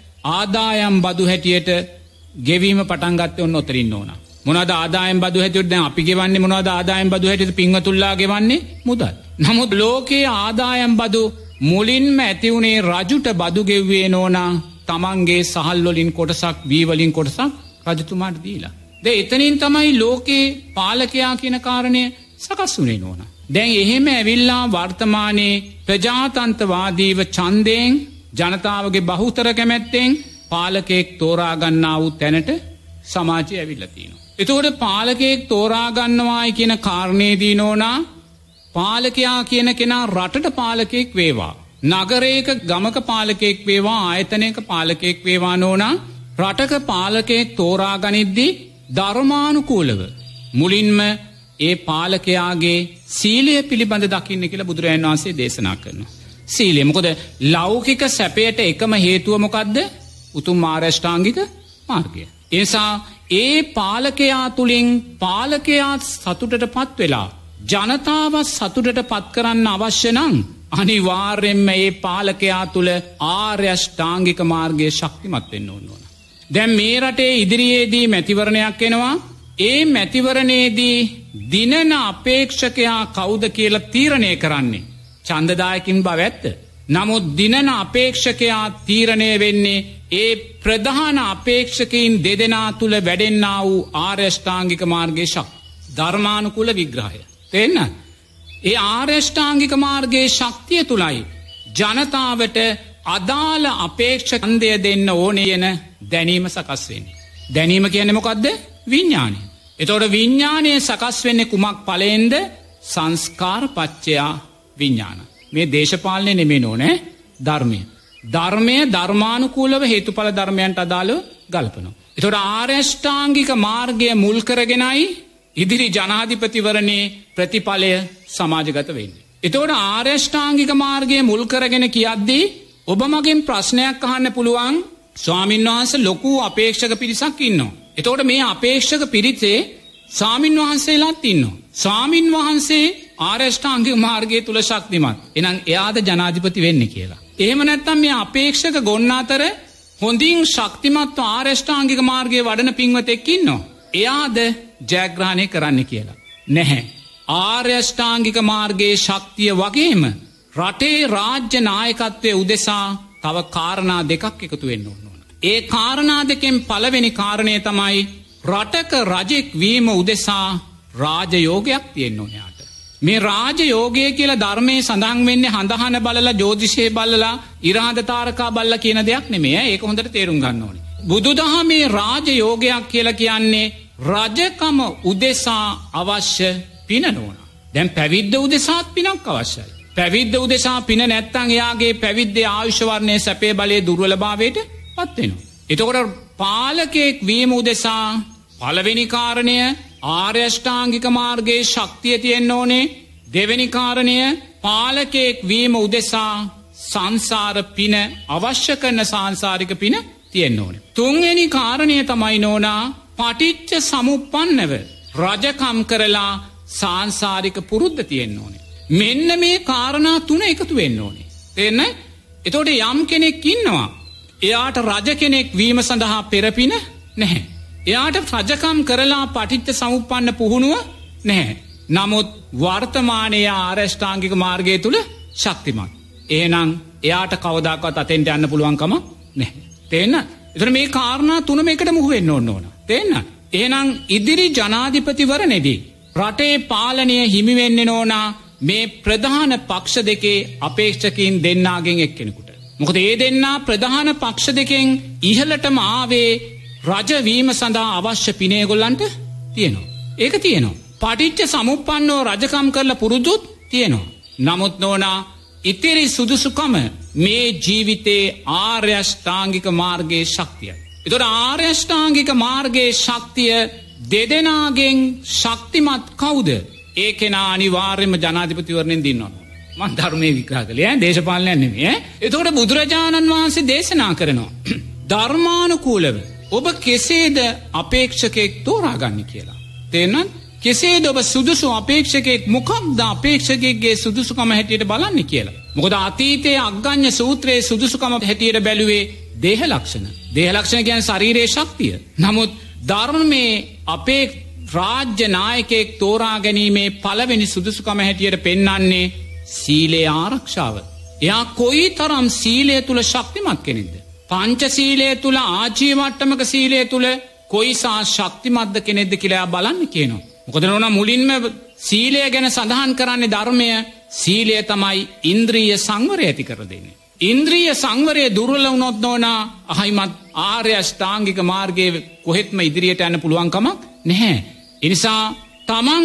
ආදායම් බදු හැටියට ගෙවීම පටන් ගත්තේ ඔන්න ඔතරින් ඕන. මොනවාද ආදායම් බදු හැටියට දැන් අපි ගෙවන්නේ මොනවාද ආදායම් බදු හැටියට පින්වතුන්ලා ගෙවන්නේ මුදල්. නමුත් ලෝකේ ආදායම් බදු මුලින්ම ඇති වුණේ රජුට බදු ගෙව්වේ නෝනා තමන්ගේ සහල් වලින් කොටසක් වී වලින් කොටසක් රජතුමාට දීලා. දැන් එතනින් තමයි ලෝකේ පාලකයා කියන කාරණය සකස් වුණේ නෝනා. දැන් එහෙම ඇවිල්ලා වර්තමානයේ ප්‍රජාතන්ත්‍රවාදීව ඡන්දයෙන් ජනතාවගේ බහුතර කැමැත්තෙන් පාලකයෙක් තෝරා ගන්නා වූ තැනට සමාජය ඇවිල්ලා තියෙනවා. එතකොට පාලකයෙක් තෝරා ගන්නවායි කියන කාරණේදී නෝනා පාලකයා කියන කෙනා රටට පාලකයෙක් වේවා. නගරයක ගමක පාලකයෙක් වේවා ආයතනයක පාලකයෙක් වේවා නෝනා රටක පාලකයෙක් තෝරා ගනිද්දී ධර්මානුකූලව මුලින්ම ඒ පාලකයාගේ සීලය පිළිබඳ දකින්න කියලා බුදුරජාණන් වහන්සේ දේශනා කරනවා. සීලය මොකද ලෞකික සැපයට එකම හේතුව මොකද්ද? උතුම් ආරෂ්ඨාංගික මාර්ගය. ඒ නිසා ඒ පාලකයා තුලින් පාලකයා සතුටටපත් වෙලා ජනතාව සතුටටපත් කරන්න අවශ්‍ය නම් අනිවාර්යෙන්ම මේ පාලකයා තුල ආර්ය අෂ්ටාංගික මාර්ගයේ ශක්තිමත් වෙන්න ඕන. දැන් මේ රටේ ඉදිරියේදී මැතිවරණයක් එනවා. ඒ මැතිවරණයේදී දිනන අපේක්ෂකයා කවුද කියලා තීරණය කරන්නේ ඡන්දදායකින් බව ඇත්ත. නමුත් දිනන අපේක්ෂකයා තීරණය වෙන්නේ ඒ ප්‍රධාන අපේක්ෂකයින් දෙදෙනා තුල වැඩෙන්නා වූ ආර්ය අෂ්ටාංගික මාර්ගයේ ශක්තිය. ධර්මානුකූල විග්‍රහය. තේන්න? ඒ ආර්ය අෂ්ටාංගික මාර්ගයේ ශක්තිය තුලයි ජනතාවට අදාළ අපේක්ෂකන්දය දෙන්න ඕනේ යන දැනීම සකස් වෙන්නේ. දැනීම කියන්නේ මොකද්ද? විඥානය. එතකොට විඥානය සකස් වෙන්නේ කුමක් ඵලයෙන්ද? සංස්කාර පච්චයා විඥාන. මේ දේශපාලනේ නෙමෙයි නෝනේ ධර්මය. ධර්මය ධර්මානුකූලව හේතුඵල ධර්මයන්ට අදාළව ගලපනවා. එතකොට ආර්ය අෂ්ටාංගික මාර්ගය මුල් කරගෙනයි ඉදිරි ජනාධිපතිවරණේ ප්‍රතිඵලය සමාජගත වෙන්නේ. එතකොට ආර්ය අෂ්ටාංගික මාර්ගය මුල් කරගෙන කියද්දී ඔබ මගෙන් ප්‍රශ්නයක් අහන්න පුළුවන්. ස්වාමින් වහන්සේ ලොකු අපේක්ෂක පිරිසක් ඉන්නවා. එතකොට මේ අපේක්ෂක පිරිසේ ස්වාමින් වහන්සේලාත් ඉන්නවා. ස්වාමින් වහන්සේ ආර්ය අෂ්ටාංගික මාර්ගයේ තුල ශක්තිමත්. එහෙනම් එයාද ජනාධිපති වෙන්නේ කියලා. එහෙම නැත්නම් මේ අපේක්ෂක ගොන්න අතර හොඳින් ශක්තිමත් ආර්ය අෂ්ටාංගික මාර්ගයේ වඩන පින්වතෙක් ඉන්නවා. එයාද ජයග්‍රහණය කරන්න කියලා. නැහැ. ආර්ය අෂ්ටාංගික මාර්ගයේ ශක්තිය වගේම රටේ රාජ්‍ය නායකත්වයේ උදෙසා තව කාරණා දෙකක් එකතු වෙන්න ඕන. ඒ කාරණා දෙකෙන් පළවෙනි කාරණය තමයි රටක රජෙක් වීම උදෙසා රාජයෝගයක් තියෙන්න ඕන යාට. මේ රාජයෝගය කියලා ධර්මයේ සඳහන් වෙන්නේ හඳහන බලලා ජ්‍යොතිෂයේ බලලා ඉරහඳ තාරකා බලලා කියන දෙයක් නෙමෙයි. ඒක හොඳට තේරුම් ගන්න ඕනේ. බුදුදහමේ රාජයෝගයක් කියලා කියන්නේ රජකම උදෙසා අවශ්‍ය පින නෝන. දැන් පැවිද්ද උදෙසාත් පිනක් අවශ්‍යයි. පැවිද්ද උදෙසා පින නැත්තම් එයාගේ පැවිද්දේ ආයුෂ වර්ණයේ සැපේ බලයේ දුර්වලභාවයට පත් වෙනවා. එතකොට පාලකයෙක් වීම උදෙසා පළවෙනි කාරණය ආර්ය අෂ්ටාංගික මාර්ගයේ ශක්තිය තියෙන්න ඕනේ. දෙවෙනි කාරණය පාලකයෙක් වීම උදෙසා සංසාර පින අවශ්‍ය කරන සාංශාරික පින තියෙන්න ඕනේ. තුන්වෙනි කාරණය තමයි නෝනා පටිච්ච සමුප්පන්නව රජකම් කරලා සාංශාරික පුරුද්ද තියෙන්න ඕනේ. මෙන්න මේ කාරණා තුන එකතු වෙන්න ඕනේ. තේරෙන්නේ? එතකොට යම් කෙනෙක් ඉන්නවා එයාට රජ කෙනෙක් වීම සඳහා පෙරපින නැහැ. එයාට රජකම් කරලා පටිච්ච සමුප්පන්න පුහුණුව නැහැ. නමුත් වර්තමානයේ ආර්ය අෂ්ටාංගික මාර්ගය තුල ශක්තිමත්. එහෙනම් එයාට කවදාකවත් අතෙන්ට යන්න පුළුවන් කම නැහැ. තේන්න? එතන මේ කාරණා තුනම එකට මුහු වෙන්න ඕන ඕන. තේන්න? එහෙනම් ඉදිරි ජනාධිපතිවරණයේදී රටේ පාලනය හිමි වෙන්නේ නෝනා මේ ප්‍රධාන පක්ෂ දෙකේ අපේක්ෂකයින් දෙන්නාගෙන් එක්කෙනෙකුට. මොකද ඒ දෙන්නා ප්‍රධාන පක්ෂ දෙකෙන් ඉහළටම ආවේ රජ වීම සඳහා අවශ්‍ය පින ඒගොල්ලන්ට තියෙනවා. ඒක තියෙනවා. පටිච්ච සමුප්පන්නව රජකම් කරලා පුරුදුත් තියෙනවා. නමුත් නෝනා ඉතිරි සුදුසුකම මේ ජීවිතේ ආර්ය අෂ්ටාංගික මාර්ගයේ ශක්තියයි. ඒතකොට ආර්ය අෂ්ටාංගික මාර්ගයේ ශක්තිය දෙදෙනාගෙන් ශක්තිමත් කවුද? ඒ කෙනා අනිවාර්යයෙන්ම ජනාධිපතිවරණයෙන් දිනනවා. මම ධර්මයේ විග්‍රහ කළේ ඈ දේශපාලනයක් නෙමෙයි ඈ. එතකොට බුදුරජාණන් වහන්සේ දේශනා කරනවා ධර්මානුකූලව ඔබ කෙසේද අපේක්ෂකයෙක් තෝරාගන්න කියලා. තේරෙනවද? කෙසේද ඔබ සුදුසු අපේක්ෂකයෙක් මොකක්ද අපේක්ෂකයෙක්ගේ සුදුසුකම හැටියට බලන්නේ කියලා. මොකද අතීතයේ අග්ගඤ්ඤ සූත්‍රයේ සුදුසුකම හැටියට බැලුවේ දේහ ලක්ෂණ. දේහ ලක්ෂණ කියන්නේ ශරීරයේ ශක්තිය. නමුත් ධර්මයේ අපේ රාජ්‍ය නායකයෙක් තෝරා ගැනීමේ පළවෙනි සුදුසුකම හැටියට පෙන්වන්නේ සීලේ ආරක්ෂාව. එයා කොයිතරම් සීලය තුල ශක්තිමත් කෙනෙක්ද? පංචශීලය තුල ආජීවට්ටමක සීලය තුල කොයිසා ශක්තිමත්ද කෙනෙක්ද කියලා බලන්න කියනවා. මොකද නෝනා මුලින්ම සීලය ගැන සඳහන් කරන්නේ ධර්මය සීලය තමයි ඉන්ද්‍රිය සංවරය ඇති කර දෙන්නේ. ඉන්ද්‍රිය සංවරය දුර්වල වුණොත් නෝනා අහිමත් ආර්ය අෂ්ටාංගික මාර්ගයේ කොහෙත්ම ඉදිරියට යන්න පුළුවන් කමක් නැහැ. ඒ නිසා තමන්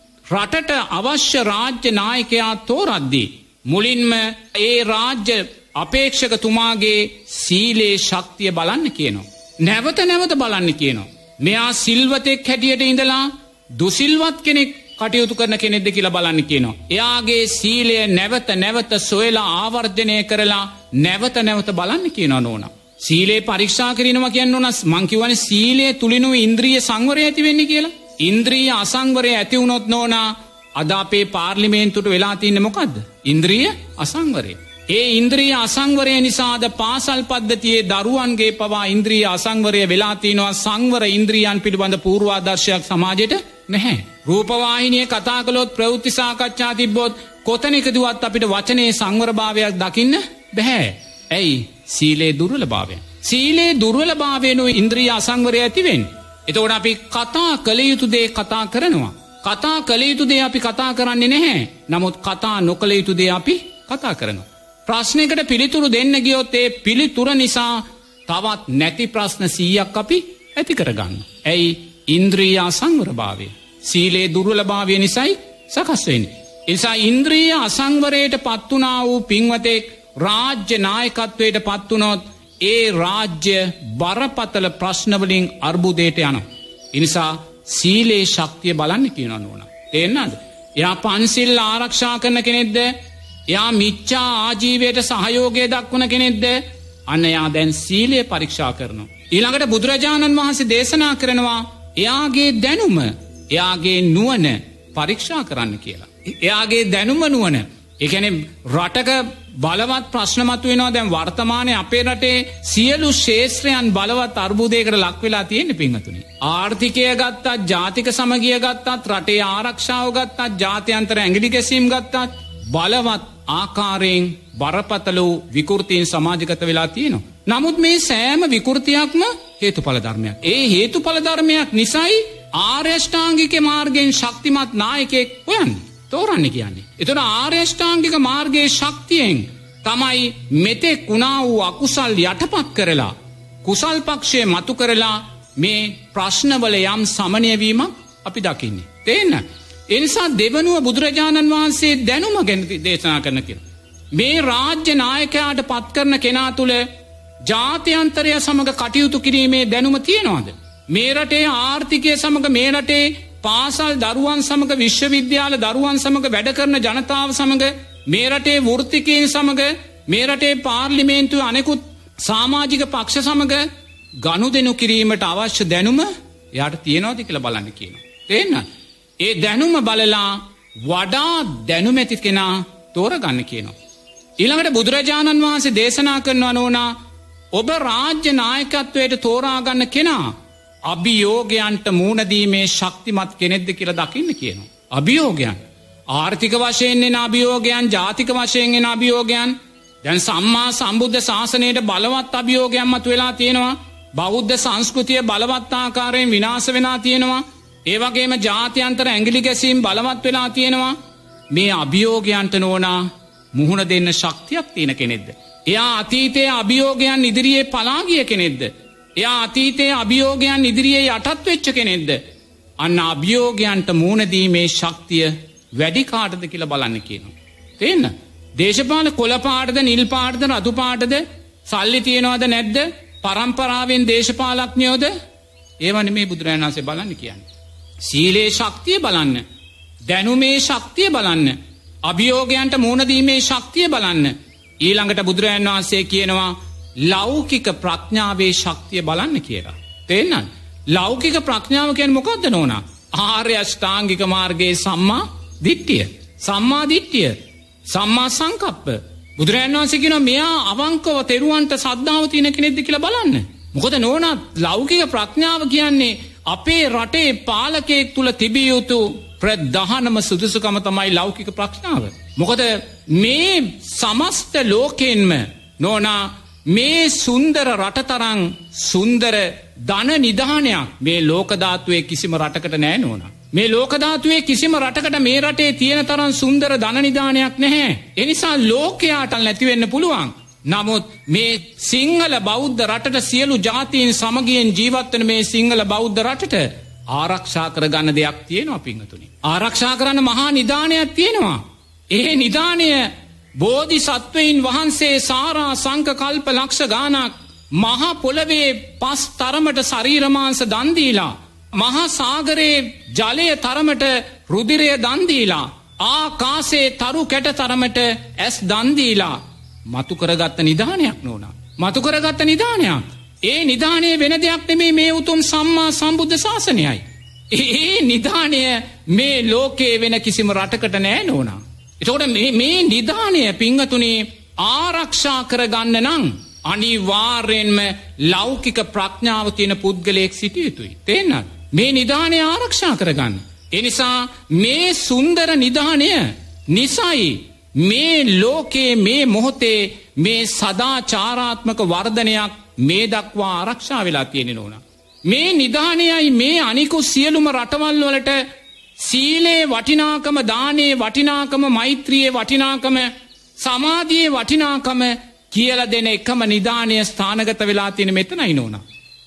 රටට අවශ්‍ය රාජ්‍ය නායකයා තෝරද්දී මුලින්ම ඒ රාජ්‍ය අපේක්ෂකතුමාගේ සීලේ ශක්තිය බලන්න කියනවා. නැවත නැවත බලන්න කියනවා. මෙයා සිල්වතෙක් හැටියට ඉඳලා දුසිල්වත් කෙනෙක් කටයුතු කරන කෙනෙක්ද කියලා බලන්න කියනවා. එයාගේ සීලය නැවත නැවත සොයලා ආවර්ජනය කරලා නැවත නැවත බලන්න කියනවා නෝනා. සීලේ පරීක්ෂා කරනවා කියන්න ඕන මං කියවනේ සීලය තුලිනුයි ඉන්ද්‍රිය සංවරය ඇති වෙන්නේ කියලා. ඉන්ද්‍රිය අසංවරය ඇති වුණොත් නෝනා අද අපේ පාර්ලිමේන්තුවට වෙලා තින්නේ මොකද්ද? ඉන්ද්‍රිය අසංවරය. ඒ ඉන්ද්‍රිය අසංවරය නිසාද පාසල් පද්ධතියේ දරුවන්ගේ පවා ඉන්ද්‍රිය අසංවරය වෙලා තිනවා. සංවර ඉන්ද්‍රියන් පිළිබඳ පූර්වාදර්ශයක් සමාජයට නැහැ. රූපවාහිනියේ කතා කළොත් ප්‍රවෘත්ති සාකච්ඡා තිබ්බොත් කොතැනකදවත් අපිට වචනේ සංවරභාවයක් දකින්න බෑ. ඇයි? සීලේ දුර්වලභාවය. සීලේ දුර්වලභාවයෙන්ුයි ඉන්ද්‍රිය අසංවරය ඇති වෙන්නේ. එතකොට අපි කතා කළ යුතු දේ කතා කරනවා. කතා කළ යුතු දේ අපි කතා කරන්නේ නැහැ. නමුත් කතා නොකළ යුතු දේ අපි කතා කරනවා. ප්‍රශ්නයකට පිළිතුරු දෙන්න ගියොත් ඒ පිළිතුර නිසා තවත් නැති ප්‍රශ්න සීයක් අපි ඇති කරගන්නවා. ඇයි? ඉන්ද්‍රිය අසංවරභාවය. සීලේ දුර්වලභාවය නිසායි සකස් වෙන්නේ. ඒ නිසා ඉන්ද්‍රිය අසංවරයට පත් වුණා වූ පින්වතෙක් රාජ්‍ය නායකත්වයට පත් වුණොත් ඒ රාජ්‍ය බරපතල ප්‍රශ්න වලින් අර්බුදයට යනවා. ඒ නිසා සීලේ ශක්තිය බලන්න කියනවා නෝනා. තේරෙනවද? එයා පන්සිල් ආරක්ෂා කරන කෙනෙක්ද? එයා මිච්ඡා ආජීවයට සහයෝගය දක්වන කෙනෙක්ද? අන්න එයා දැන් සීලය පරීක්ෂා කරනවා. ඊළඟට බුදුරජාණන් වහන්සේ දේශනා කරනවා එයාගේ දැනුම, එයාගේ නුවණ පරීක්ෂා කරන්න කියලා. එයාගේ දැනුම නුවණ. ඒ කියන්නේ රටක බලවත් ප්‍රශ්න මතුවෙනවා. දැන් වර්තමානයේ අපේ රටේ සියලු ශේත්‍රයන් බලවත් අර්බුදයකට ලක් වෙලා තියෙන පින්වතුනි. ආර්ථිකය ගත්තත්, ජාතික සමගිය ගත්තත්, රටේ ආරක්ෂාව ගත්තත්, ජාත්‍යන්තර ඇඟිලි ගැසීම් ගත්තත් බලවත් ආකාරයෙන් බරපතල වූ විකෘතීන් සමාජගත වෙලා තියෙනවා. නමුත් මේ සෑම විකෘතියක්ම හේතුඵල ධර්මයක්. ඒ හේතුඵල ධර්මයක් නිසායි ආර්ය අෂ්ටාංගික මාර්ගයෙන් ශක්තිමත් නායකයෙක් හොයන්නේ. තෝරන්නේ කියන්නේ. එතන ආර්ය අෂ්ටාංගික මාර්ගයේ ශක්තියෙන් තමයි මෙතෙක් වුණා වූ අකුසල් යටපත් කරලා කුසල් පක්ෂයේ මතු කරලා මේ ප්‍රශ්නවල යම් සමනය වීමක් අපි දකින්නේ. තේන්න? ඒ නිසා දෙවනුව බුදුරජාණන් වහන්සේ දැනුම ගැන දේශනා කරන කෙනා. මේ රාජ්‍ය නායකයාට පත් කරන කෙනා තුල ජාත්‍යන්තරය සමග කටයුතු කිරීමේ දැනුම තියනවාද? මේ රටේ ආර්ථිකය සමග, මේ රටේ පාසල් දරුවන් සමග, විශ්වවිද්‍යාල දරුවන් සමග වැඩ කරන ජනතාව සමග, මේ රටේ වෘත්තිකයන් සමග, මේ රටේ පාර්ලිමේන්තුවේ අනෙකුත් සමාජික පක්ෂ සමග ගනුදෙනු කිරීමට අවශ්‍ය දැනුම එයාට තියනවාද කියලා බලන්න කියනවා. තේරෙනවද? ඒ දැනුම බලලා වඩා දැනුම ඇති කෙනා තෝරගන්න කියනවා. ඊළඟට බුදුරජාණන් වහන්සේ දේශනා කරනවා නෝනා ඔබ රාජ්‍ය නායකත්වයට තෝරා ගන්න කෙනා අභියෝගයන්ට මුහුණ දීමේ ශක්තිමත් කෙනෙක්ද කියලා දකින්න කියනවා. අභියෝගයන් ආර්ථික වශයෙන් එන අභියෝගයන්, ජාතික වශයෙන් එන අභියෝගයන්, දැන් සම්මා සම්බුද්ධ ශාසනයට බලවත් අභියෝගයන් මතුවලා තියෙනවා. බෞද්ධ සංස්කෘතිය බලවත් ආකාරයෙන් විනාශ වෙලා තියෙනවා. ඒ වගේම ජාත්‍යන්තර ඇඟිලි ගැසීම් බලවත් වෙලා තියෙනවා. මේ අභියෝගයන්ට නෝනා මුහුණ දෙන්න ශක්තියක් තියෙන කෙනෙක්ද? එයා අතීතයේ අභියෝගයන් ඉදිරියේ පලා ගිය කෙනෙක්ද? එයා අතීතයේ අභියෝගයන් ඉදිරියේ යටත් වෙච්ච කෙනෙක්ද? අන්න අභියෝගයන්ට මුහුණ දීමේ ශක්තිය වැඩි කාටද කියලා බලන්න කියනවා. තේන්න? දේශපාල කොළ පාටද, නිල් පාටද, රතු පාටද, සල්ලි තියනවද නැද්ද? පරම්පරාවෙන් දේශපාලඥයෝද? ඒවනේ මේ බුදුරජාණන් වහන්සේ බලන්න කියන්නේ. සීලේ ශක්තිය බලන්න, දැනුමේ ශක්තිය බලන්න, අභියෝගයන්ට මුහුණ දීමේ ශක්තිය බලන්න. ඊළඟට බුදුරජාණන් වහන්සේ කියනවා ලෞකික ප්‍රඥාවේ ශක්තිය බලන්න කියලා. තේරෙනවද? ලෞකික ප්‍රඥාව කියන්නේ මොකද්ද නෝනා? ආර්ය අෂ්ටාංගික මාර්ගයේ සම්මා දිට්ඨිය. සම්මා දිට්ඨිය. සම්මා සංකප්ප. බුදුරජාණන් වහන්සේ කියනවා මෙයා අවංකව තෙරුවන්ට සද්ධාව තියෙන කෙනෙක්ද කියලා බලන්න. මොකද නෝනා ලෞකික ප්‍රඥාව කියන්නේ අපේ රටේ පාලකයෙක් තුල තිබිය යුතු ප්‍රධානම සුදුසුකම තමයි ලෞකික ප්‍රඥාව. මොකද මේ සමස්ත ලෝකෙන්ම නෝනා මේ සුන්දර රටතරන් සුන්දර ධන නිධානයක් මේ ලෝක ධාතුවේ කිසිම රටකට නැහැ නෝනා. මේ ලෝක ධාතුවේ කිසිම රටකට මේ රටේ තියෙන තරම් සුන්දර ධන නිධානයක් නැහැ. ඒ නිසා ලෝකයාට නැති වෙන්න පුළුවන්. නමුත් මේ සිංහල බෞද්ධ රටට සියලු ජාතීන් සමගියෙන් ජීවත් වෙන මේ සිංහල බෞද්ධ රටට ආරක්ෂා කරගන්න දෙයක් තියෙනවා පින්වතුනි. ආරක්ෂා කරන්න මහා නිධානයක් තියෙනවා. ඒ නිධානය බෝධිසත්වයින් වහන්සේ සාරා සංක කල්ප ලක්ෂ ගානක් මහා පොළවේ පස් තරමට ශරීර මාංශ දන් දීලා මහා සාගරයේ ජලය තරමට රුධිරය දන් දීලා ආකාශයේ තරු කැට තරමට ඇස් දන් දීලා මතු කරගත්ත නිධානයක් නෝනා. මතු කරගත්ත නිධානයක්. ඒ නිධානය වෙන දෙයක් නෙමේ මේ උතුම් සම්මා සම්බුද්ධ ශාසනයයි. ඒ නිධානය මේ ලෝකේ වෙන කිසිම රටකට නෑ නෝනා. එතකොට මේ මේ නිධානය පින්වතුනි ආරක්ෂා කරගන්න නම් අනිවාර්යෙන්ම ලෞකික ප්‍රඥාව තියෙන පුද්ගලයෙක් සිටිය යුතුයි. තේරෙනවද? මේ නිධානය ආරක්ෂා කරගන්න. ඒ නිසා මේ සුන්දර නිධානය නිසයි මේ ලෝකේ මේ මොහොතේ මේ සදාචාරාත්මක වර්ධනයක් මේ දක්වා ආරක්ෂා වෙලා තියෙන නෝනා. මේ නිධානයයි මේ අනිකුත් සියලුම රටවල් වලට සීලේ වටිනාකම, දානේ වටිනාකම, මෛත්‍රියේ වටිනාකම, සමාධියේ වටිනාකම කියලා දෙන එකම නිධානය ස්ථානගත වෙලා තියෙන මෙතනයි නෝනා.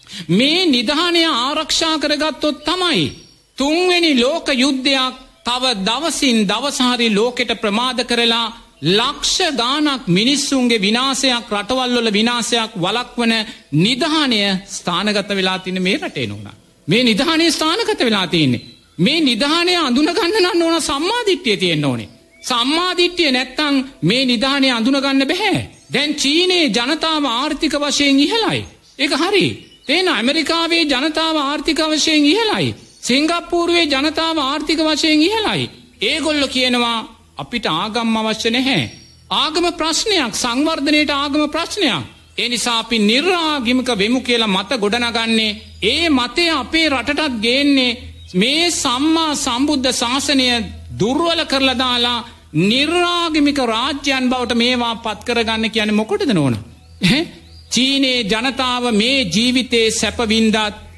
මේ නිධානය ආරක්ෂා කරගත්තොත් තමයි තුන්වෙනි ලෝක යුද්ධයක් තව දවසින් දවස හරි ලෝකෙට ප්‍රමාද කරලා ලක්ෂ ගානක් මිනිස්සුන්ගේ විනාශයක්, රටවල් වල විනාශයක් වළක්වන නිධානය ස්ථානගත වෙලා තියෙන මේ රටේ නෝනා. මේ නිධානය ස්ථානගත වෙලා තියෙන්නේ. මේ නිධානය අඳුන ගන්න නම් නෝනා සම්මාදිට්ඨිය තියෙන්න ඕනේ. සම්මාදිට්ඨිය නැත්තම් මේ නිධානය අඳුන ගන්න බෑ. දැන් චීනයේ ජනතාව ආර්ථික වශයෙන් ඉහළයි. ඒක හරි. තේන ඇමරිකාවේ ජනතාව ආර්ථික වශයෙන් ඉහළයි. සිංගප්පූරුවේ ජනතාව ආර්ථික වශයෙන් ඉහළයි. ඒගොල්ලෝ කියනවා අපිට ආගම් අවශ්‍ය නැහැ. ආගම ප්‍රශ්නයක්, සංවර්ධනයට ආගම ප්‍රශ්නයක්. ඒ නිසා අපි නිර්ආගමික වෙමු කියලා මත ගොඩනගන්නේ. ඒ මතය අපේ රටටත් ගේන්නේ මේ සම්මා සම්බුද්ධ ශාසනය දුර්වල කරලා දාලා නිර්ආගමික රාජ්‍යයන් බවට මේවා පත් කරගන්න කියන්නේ මොකටද නෝනා? චීනයේ ජනතාව මේ ජීවිතේ සැප වින්දත්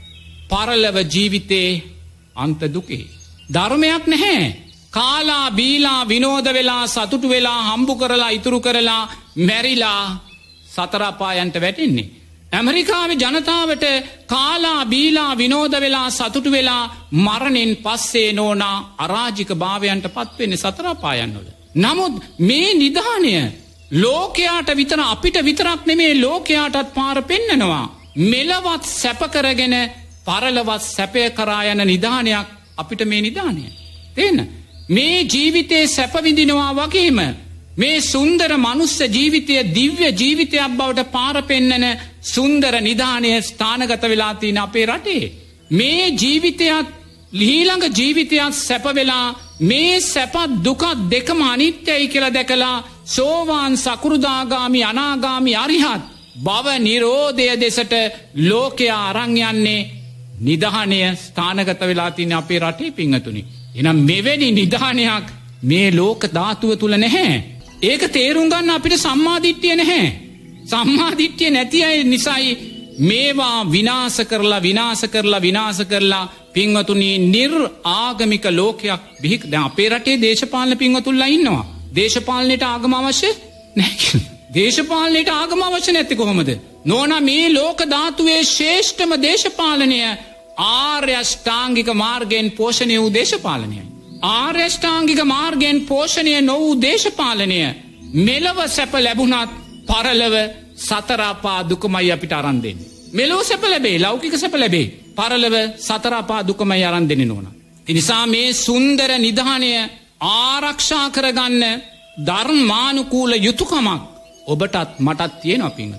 පරලොව ජීවිතේ අන්ත දුකේ. ධර්මයක් නැහැ. කාලා බීලා විනෝද වෙලා සතුටු වෙලා හම්බු කරලා ඉතුරු කරලා මැරිලා සතර අපායන්ට වැටෙන්නේ. ඇමරිකාවේ ජනතාවට කාලා බීලා විනෝද වෙලා සතුටු වෙලා මරණයෙන් පස්සේ නෝනා අරාජික භාවයන්ට පත් වෙන්නේ සතර අපායන් වල. නමුත් මේ නිධානය ලෝකයාට විතර අපිට විතරක් නෙමේ ලෝකයාටත් පාර පෙන්නනවා. මෙලවත් සැප කරගෙන පරලොවත් සැපය කරා යන නිධානයක් අපිට මේ නිධානය. තේන්න? මේ ජීවිතේ සැප විඳිනවා වගේම මේ සුන්දර මනුස්ස ජීවිතය දිව්‍ය ජීවිතයක් බවට පාර පෙන්නන සුන්දර නිධානය ස්ථානගත වෙලා තියෙන අපේ රටේ. මේ ජීවිතයත් ඊළඟ ජීවිතයත් සැප වෙලා මේ සැපත් දුකත් දෙකම අනිත්‍යයි කියලා දැකලා සෝවාන් සකෘදාගාමි අනාගාමි අරිහත් භව නිරෝධය දෙසට ලෝකයා අරන් යන්නේ නිධානය ස්ථානගත වෙලා තියෙන අපේ රටේ පිංගතුනි. එනම් මෙවැනි නිධානයක් මේ ලෝක ධාතුව තුල නැහැ. ඒක තේරුම් ගන්න අපිට සම්මාදිට්ඨිය නැහැ. සම්මාදිට්ඨිය නැති අය නිසායි මේවා විනාශ කරලා විනාශ කරලා විනාශ කරලා පින්වතුනි නිර්ආගමික ලෝකයක් බිහි. දැන් අපේ රටේ දේශපාලන පින්වතුන්ලා ඉන්නවා. දේශපාලනයට ආගම අවශ්‍ය නැහැ. දේශපාලනයට ආගම අවශ්‍ය නැත්තේ කොහොමද? නෝනා මේ ලෝක ධාතුවේ ශ්‍රේෂ්ඨම දේශපාලනය ආර්ය අෂ්ටාංගික මාර්ගයෙන් පෝෂණය වූ දේශපාලනයයි. ආර්ය අෂ්ටාංගික මාර්ගයෙන් පෝෂණය නොවූ දේශපාලනය මෙලව සැප ලැබුණත් පරලොව සතර අපා දුකමයි අපිට අරන් දෙන්නේ. මෙලොව සැප ලැබේ, ලෞකික සැප ලැබේ. පරලොව සතර අපා දුකමයි අරන් දෙන්නේ නෝනා. ඒ නිසා මේ සුන්දර නිධානය ආරක්ෂා කරගන්න ධර්මානුකූල යුතුයකමක් ඔබටත් මටත් තියෙනවා පින්වතුනි.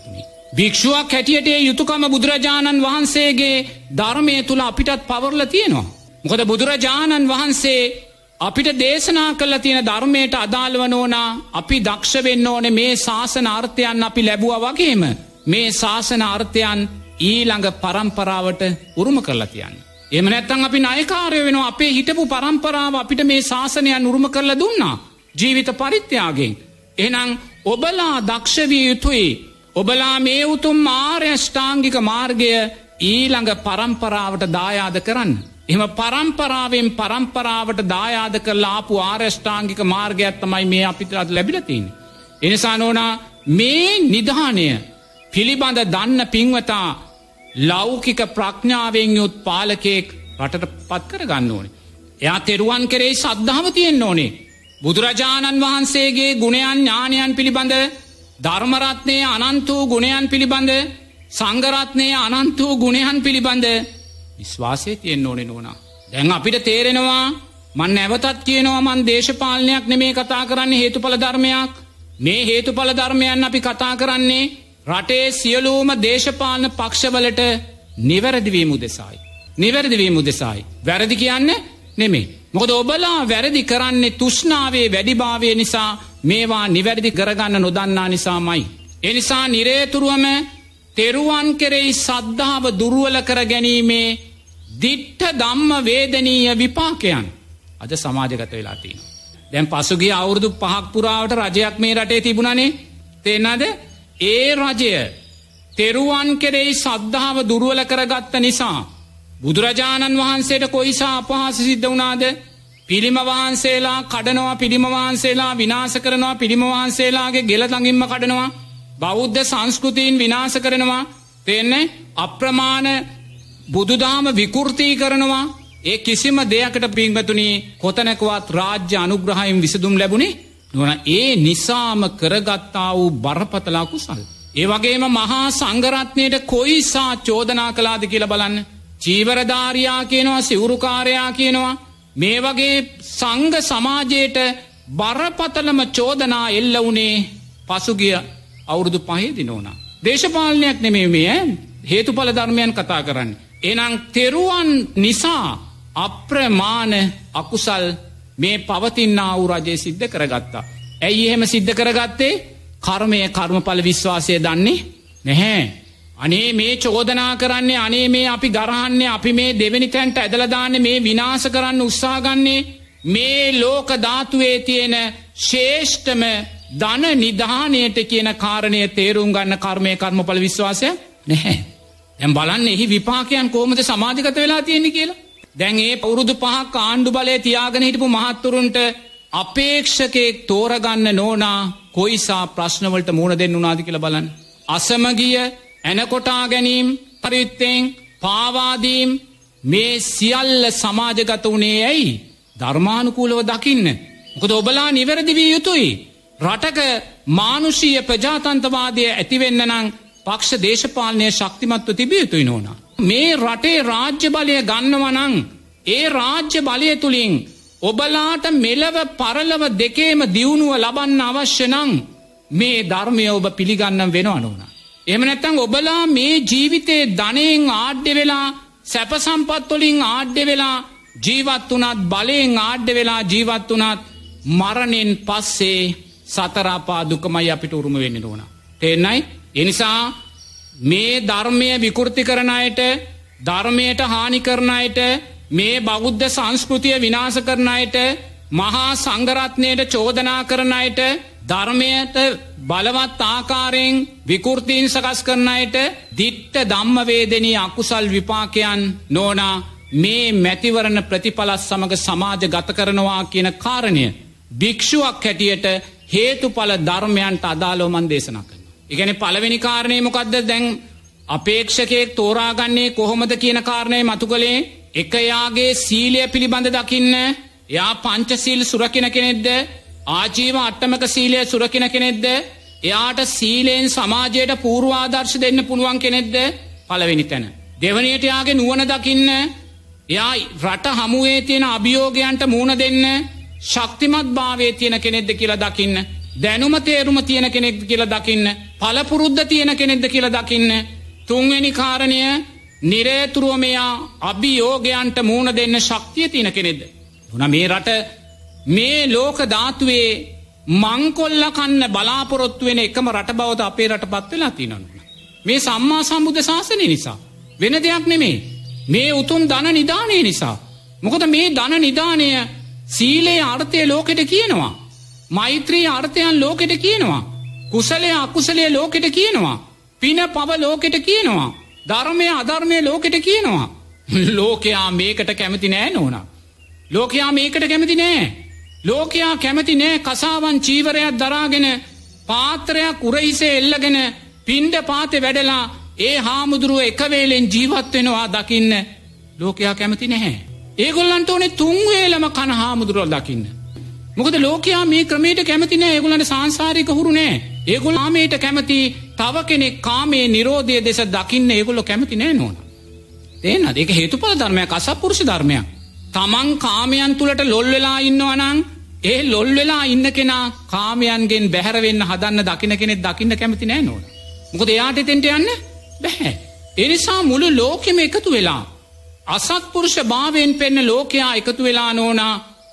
භික්ෂුවක් හැටියට ඒ යුතුයකම බුදුරජාණන් වහන්සේගේ ධර්මයේ තුල අපිටත් පවර්ලා තියෙනවා. මොකද බුදුරජාණන් වහන්සේ අපිට දේශනා කළා තියෙන ධර්මයට අදාළ වනෝනා අපි දක්ෂ වෙන්න ඕනේ මේ ශාසන අර්ථයන් අපි ලැබුවා වගේම මේ ශාසන අර්ථයන් ඊළඟ පරම්පරාවට උරුම කරලා තියන්න. එහෙම නැත්නම් අපි නායකාරයෝ වෙනවා. අපේ හිටපු පරම්පරාව අපිට මේ ශාසනයන් උරුම කරලා දුන්නා ජීවිත පරිත්‍යාගයෙන්. එහෙනම් ඔබලා දක්ෂ විය යුතුයි. ඔබලා මේ උතුම් ආර්ය අෂ්ටාංගික මාර්ගය ඊළඟ පරම්පරාවට දායාද කරන්න. එහෙම පරම්පරාවෙන් පරම්පරාවට දායාද කරලා ආපු ආර්ය අෂ්ටාංගික මාර්ගයක් තමයි මේ අපිට අද ලැබිලා තියෙන්නේ. ඒ නිසා නෝනා මේ නිධානය පිළිබඳ දන්න පින්වතා ලෞකික ප්‍රඥාවෙන් යුත් පාලකෙක් රටට පත් කර ගන්න ඕනේ. එයා තෙරුවන් කෙරෙහි ශ්‍රද්ධාව තියෙන්න ඕනේ. බුදුරජාණන් වහන්සේගේ ගුණයන් ඥානයන් පිළිබඳ ධර්ම රත්නයේ අනන්ත වූ ගුණයන් පිළිබඳ සංඝ රත්නයේ අනන්ත වූ ගුණයන් පිළිබඳ විශ්වාසය තියෙන්න ඕනේ නෝනා. දැන් අපිට තේරෙනවා මම නැවතත් කියනවා මම දේශපාලනයක් නෙමෙයි කතා කරන්නේ හේතුඵල ධර්මයක්. මේ හේතුඵල ධර්මයන් අපි කතා කරන්නේ රටේ සියලුම දේශපාලන පක්ෂවලට නිවැරදි වීම උදෙසායි. නිවැරදි වීම උදෙසායි. වැරදි කියන්නේ නෙමෙයි. මොකද ඔබලා වැරදි කරන්නේ තෘෂ්ණාවේ වැඩිභාවය නිසා මේවා නිවැරදි කරගන්න නොදන්නා නිසාමයි. ඒ නිසා නිරේතුරුවම තෙරුවන් කෙරෙහි ශ්‍රද්ධාව දුර්වල කර ගැනීමේ දිට්ඨ ධම්ම වේදනීය විපාකයන් අද සමාජගත වෙලා තියෙනවා. දැන් පසුගිය අවුරුදු පහක් පුරාවට රජයක් මේ රටේ තිබුණානේ. තේරෙනවද? ඒ රජය තෙරුවන් කෙරෙහි ශ්‍රද්ධාව දුර්වල කරගත්ත නිසා බුදුරජාණන් වහන්සේට කොයිසා අපහාස සිද්ධ වුණාද? පිළිම වහන්සේලා කඩනවා, පිළිම වහන්සේලා විනාශ කරනවා, පිළිම වහන්සේලාගේ ගෙල ළඟින්ම කඩනවා, බෞද්ධ සංස්කෘතීන් විනාශ කරනවා. තේන්නේ? අප්‍රමාණ බුදුදහම විකෘති කරනවා. ඒ කිසිම දෙයකට පින්වතුනි කොතනකවත් රාජ්‍ය අනුග්‍රහයෙන් විසඳුම් ලැබුණේ නෝනා. ඒ නිසාම කරගත්තා වූ බරපතල කුසල්. ඒ වගේම මහා සංඝරත්නයට කොයිසා චෝදනා කළාද කියලා බලන්න. චීවරධාරියා කියනවා, සිවුරුකාරයා කියනවා. මේ වගේ සංඝ සමාජයට බරපතලම චෝදනා එල්ල වුණේ පසුගිය අවුරුදු පහේදී නෝනා. දේශපාලනයක් නෙමෙයි මේ හේතුඵල ධර්මයන් කතා කරන්නේ. එහෙනම් තෙරුවන් නිසා අප්‍රමාණ අකුසල් මේ පවතිනා වූ රජේ සිද්ධ කරගත්තා. ඇයි එහෙම සිද්ධ කරගත්තේ? කර්මය කර්මඵල විශ්වාසය දන්නේ නැහැ. අනේ මේ චෝදනා කරන්නේ, අනේ මේ අපි ගරහන්නේ, අපි මේ දෙවෙනි තැන්ට ඇදලා දාන්නේ, මේ විනාශ කරන්න උත්සාහ ගන්නේ මේ ලෝක ධාතුවේ තියෙන ශ්‍රේෂ්ඨම ධන නිධානයට කියන කාරණය තේරුම් ගන්න කර්මය කර්මඵල විශ්වාසය නැහැ. දැන් බලන්න එහි විපාකයන් කොහොමද සමාජගත වෙලා තියෙන්නේ කියලා. දැන් ඒ අවුරුදු පහක් ආණ්ඩු බලය තියාගෙන හිටපු මහත්තුරුන්ට අපේක්ෂකෙක් තෝරගන්න නෝනා කොයිසා ප්‍රශ්න වලට මුහුණ දෙන්න උනාද කියලා බලන්න. අසමගිය, එනකොටා ගැනීම, පරිත්තෙන් පාවාදීම් මේ සියල්ල සමාජගත වුණේ ඇයි? ධර්මානුකූලව දකින්න. මොකද ඔබලා නිවැරදි විය යුතුයි. රටක මානුෂීය ප්‍රජාතන්ත්‍රවාදය ඇති වෙන්න නම් පක්ෂ දේශපාලනය ශක්තිමත්ව තිබිය යුතුයි නෝනා. මේ රටේ රාජ්‍ය බලය ගන්නවා නම් ඒ රාජ්‍ය බලය තුලින් ඔබලාට මෙලව පරලව දෙකේම දියුණුව ලබන්න අවශ්‍ය නම් මේ ධර්මය ඔබ පිළිගන්න වෙනවා නෝනා. එහෙම නැත්නම් ඔබලා මේ ජීවිතේ ධනෙන් ආඩ්‍ය වෙලා, සැප සම්පත් වලින් ආඩ්‍ය වෙලා ජීවත් වුණත්, බලයෙන් ආඩ්‍ය වෙලා ජීවත් වුණත් මරණයෙන් පස්සේ සතර අපා දුකමයි අපිට උරුම වෙන්නේ නෝනා. තේන්නයි? ඒ නිසා මේ ධර්මය විකෘති කරන අයට, ධර්මයට හානි කරන අයට, මේ බෞද්ධ සංස්කෘතිය විනාශ කරන අයට, මහා සංඝරත්නයට චෝදනා කරන අයට, ධර්මයට බලවත් ආකාරයෙන් විකෘතීන් සකස් කරන අයට දිට්ඨ ධම්ම වේදනී අකුසල් විපාකයන් නෝනා මේ මැතිවරණ ප්‍රතිඵල සමග සමාජ ගත කරනවා කියන කාරණය භික්ෂුවක් හැටියට හේතුඵල ධර්මයන්ට අදාළව මන් දේශනා කරනවා. ඒ කියන්නේ පළවෙනි කාරණේ මොකද්ද? දැන් අපේක්ෂකයෙක් තෝරාගන්නේ කොහොමද කියන කාරණේ මතු කළේ. එක යාගේ සීලය පිළිබඳ දකින්න. එයා පංචශීල සුරකින්න කෙනෙක්ද? ආජීව අට්ටමක සීලය සුරකින්න කෙනෙක්ද? එයාට සීලෙන් සමාජයට පූර්වාදර්ශ දෙන්න පුළුවන් කෙනෙක්ද? පළවෙනි තැන. දෙවෙනියට යාගේ නුවණ දකින්න. එයා රට හමුවේ තියෙන අභියෝගයන්ට මුහුණ දෙන්න ශක්තිමත් භාවයේ තියෙන කෙනෙක්ද කියලා දකින්න. දැනුම තේරුම තියෙන කෙනෙක්ද කියලා දකින්න, පළපුරුද්ද තියෙන කෙනෙක්ද කියලා දකින්න. තුන්වෙනි කාරණය නිරේතුරුව මෙයා අභියෝගයන්ට මූණ දෙන්න ශක්තිය තියෙන කෙනෙක්ද. මොන මේ රට මේ ලෝක ධාතුවේ මංකොල්ල කන්න බලාපොරොත්තු වෙන එකම රට බවද අපේ රටපත් වෙලා තියෙනවා. මේ සම්මා සම්බුද්ධ ශාසනය නිසා. වෙන දෙයක් නෙමෙයි. මේ උතුම් ධන නිදානය නිසා. මොකද මේ ධන නිදානය සීලේ අර්ථය ලෝකෙට කියනවා. මෛත්‍රී අර්ථයන් ලෝකෙට කියනවා. කුසලයේ අකුසලයේ ලෝකෙට කියනවා. පින පව ලෝකෙට කියනවා. ධර්මය අධර්මය ලෝකෙට කියනවා. ලෝකයා මේකට කැමති නෑ නෝනා. ලෝකයා මේකට කැමති නෑ. ලෝකයා කැමති නෑ කසාවන් චීවරයක් දරාගෙන පාත්‍රයක් උරහිසේ එල්ලගෙන පින්ඩ පාතේ වැඩලා ඒ හාමුදුරුව එක වේලෙන් ජීවත් වෙනවා දකින්න ලෝකයා කැමති නැහැ. ඒගොල්ලන්ට ඕනේ තුන් වේලම කන හාමුදුරුවෝ දකින්න. මොකද ලෝකයා මේ ක්‍රමයට කැමති නැහැ. ඒගොල්ලන්ට සාංශාරික හුරු නැහැ. ඒගොල්ලෝ කාමයට කැමති. තව කෙනෙක් කාමයේ නිරෝධය දෙස දකින්න ඒගොල්ලෝ කැමති නැහැ නෝන. තේන්නද? ඒක හේතුඵල ධර්මයක්, අසත්පුරුෂ ධර්මයක්. තමන් කාමයන් තුලට ලොල් වෙලා ඉන්නවා නම් ඒ ලොල් වෙලා ඉන්න කෙනා කාමයන්ගෙන් බැහැර වෙන්න හදන්න දකින්න කෙනෙක් දකින්න කැමති නැහැ නෝන. මොකද එයාට එතෙන්ට යන්න බැහැ. ඒ නිසා මුළු ලෝකෙම එකතු වෙලා අසත්පුරුෂ භාවයෙන් පෙන්න ලෝකයා එකතු වෙලා නෝනා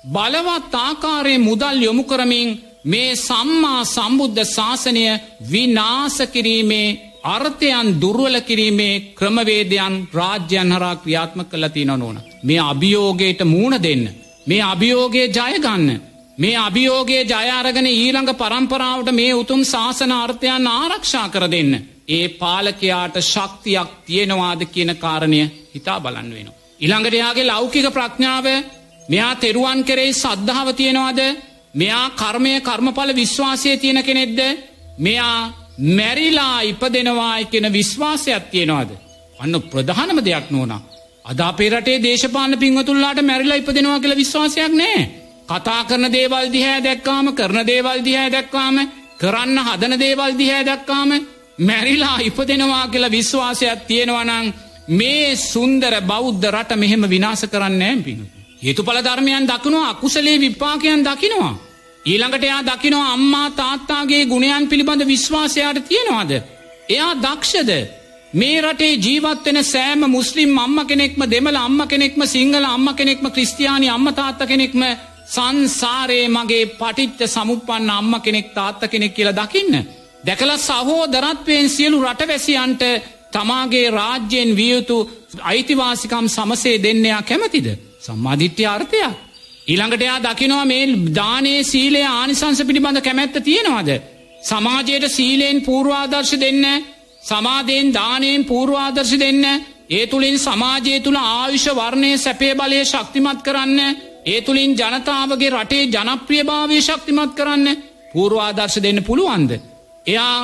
බලවත් ආකාරයේ මුදල් යොමු කරමින් මේ සම්මා සම්බුද්ධ ශාසනය විනාශ කිරීමේ අර්ථයන් දුර්වල කිරීමේ ක්‍රමවේදයන් රාජ්‍යයන් හරහා ක්‍රියාත්මක කරලා තියෙනවා නෝනා. මේ අභියෝගයට මූණ දෙන්න. මේ අභියෝගයේ ජය ගන්න. මේ අභියෝගයේ ජය අරගෙන ඊළඟ පරම්පරාවට මේ උතුම් ශාසන අර්ථයන් ආරක්ෂා කර දෙන්න. ඒ පාලකයාට ශක්තියක් තියෙනවාද කියන කාරණය හිතා බලන්න වෙනවා. ඊළඟට යාගේ ලෞකික ප්‍රඥාව, මෙයා තෙරුවන් කෙරෙහි සද්ධාව තියෙනවද? මෙයා කර්මය කර්මඵල විශ්වාසය තියෙන කෙනෙක්ද? මෙයා මැරිලා ඉපදෙනවායි කියන විශ්වාසයක් තියෙනවද? අන්න ප්‍රධානම දෙයක් නෝනා. අද අපේ රටේ දේශපාලන පින්වතුන්ලාට මැරිලා ඉපදෙනවා කියලා විශ්වාසයක් නැහැ. කතා කරන දේවල් දිහා දැක්කාම, කරන දේවල් දිහා දැක්කාම, කරන්න හදන දේවල් දිහා දැක්කාම මැරිලා ඉපදෙනවා කියලා විශ්වාසයක් තියෙනවා නම් මේ සුන්දර බෞද්ධ රට මෙහෙම විනාශ කරන්නේ නැහැ පින්වතුනි. හේතුඵල ධර්මයන් දකිනවා, අකුසලයේ විපාකයන් දකිනවා. ඊළඟට එයා දකිනවා අම්මා තාත්තාගේ ගුණයන් පිළිබඳ විශ්වාසයට තියනවාද? එයා දක්ෂද? මේ රටේ ජීවත් වෙන සෑම මුස්ලිම් අම්මා කෙනෙක්ම, දෙමළ අම්මා කෙනෙක්ම, සිංහල අම්මා කෙනෙක්ම, ක්‍රිස්තියානි අම්මා තාත්තා කෙනෙක්ම සංසාරේ මගේ පටිච්ච සමුප්පන්න අම්මා කෙනෙක් තාත්තා කෙනෙක් කියලා දකින්න. දැකලා සහෝදරත්වයෙන් සියලු රටවැසියන්ට තමාගේ රාජ්‍යයෙන් විය යුතු අයිතිවාසිකම් සමසේ දෙන්න යා කැමතිද? සම්මාදිට්ඨිය අර්ථය. ඊළඟට එයා දකිනවා මේ දානේ සීලේ ආනිසංස පිළිබඳ කැමැත්ත තියෙනවද? සමාජයට සීලෙන් පූර්වාදර්ශ දෙන්න, සමාදයෙන් දානයෙන් පූර්වාදර්ශ දෙන්න, ඒ තුලින් සමාජය තුල ආයුෂ වර්ණයේ සැපේ බලය ශක්තිමත් කරන්න, ඒ තුලින් ජනතාවගේ රටේ ජනප්‍රියභාවය ශක්තිමත් කරන්න පූර්වාදර්ශ දෙන්න පුළුවන්ද? එයා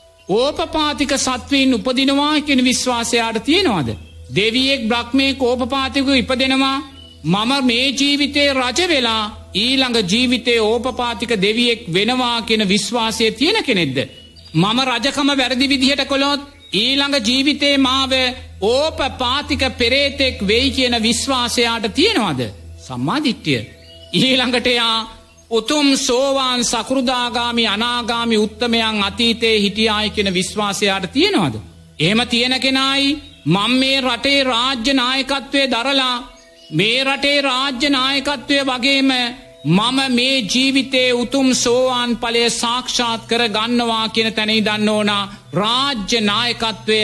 ඕපපාතික සත්වයින් උපදිනවා කියන විශ්වාසයට තියෙනවද? දෙවියෙක් බ්‍රහ්මයෙක් ඕපපාතිකව ඉපදෙනවා, මම මේ ජීවිතේ රජ වෙලා ඊළඟ ජීවිතේ ඕපපාතික දෙවියෙක් වෙනවා කියන විශ්වාසය තියෙන කෙනෙක්ද? මම රජකම වැරදි විදිහට කළොත් ඊළඟ ජීවිතේ මාව ඕපපාතික පෙරේතෙක් වෙයි කියන විශ්වාසයට තියෙනවද? සම්මාදිට්ඨිය. ඊළඟට යා උතුම් සෝවාන් සකෘදාගාමි අනාගාමි උත්තමයන් අතීතයේ හිටියායි කියන විශ්වාසයට තියෙනවද? එහෙම තියෙන කෙනායි මම මේ රටේ රාජ්‍ය නායකත්වයේ දරලා මේ රටේ රාජ්‍ය නායකත්වය වගේම මම මේ ජීවිතේ උතුම් සෝවාන් ඵලය සාක්ෂාත් කර ගන්නවා කියන තැන ඉඳන් ඕන රාජ්‍ය නායකත්වය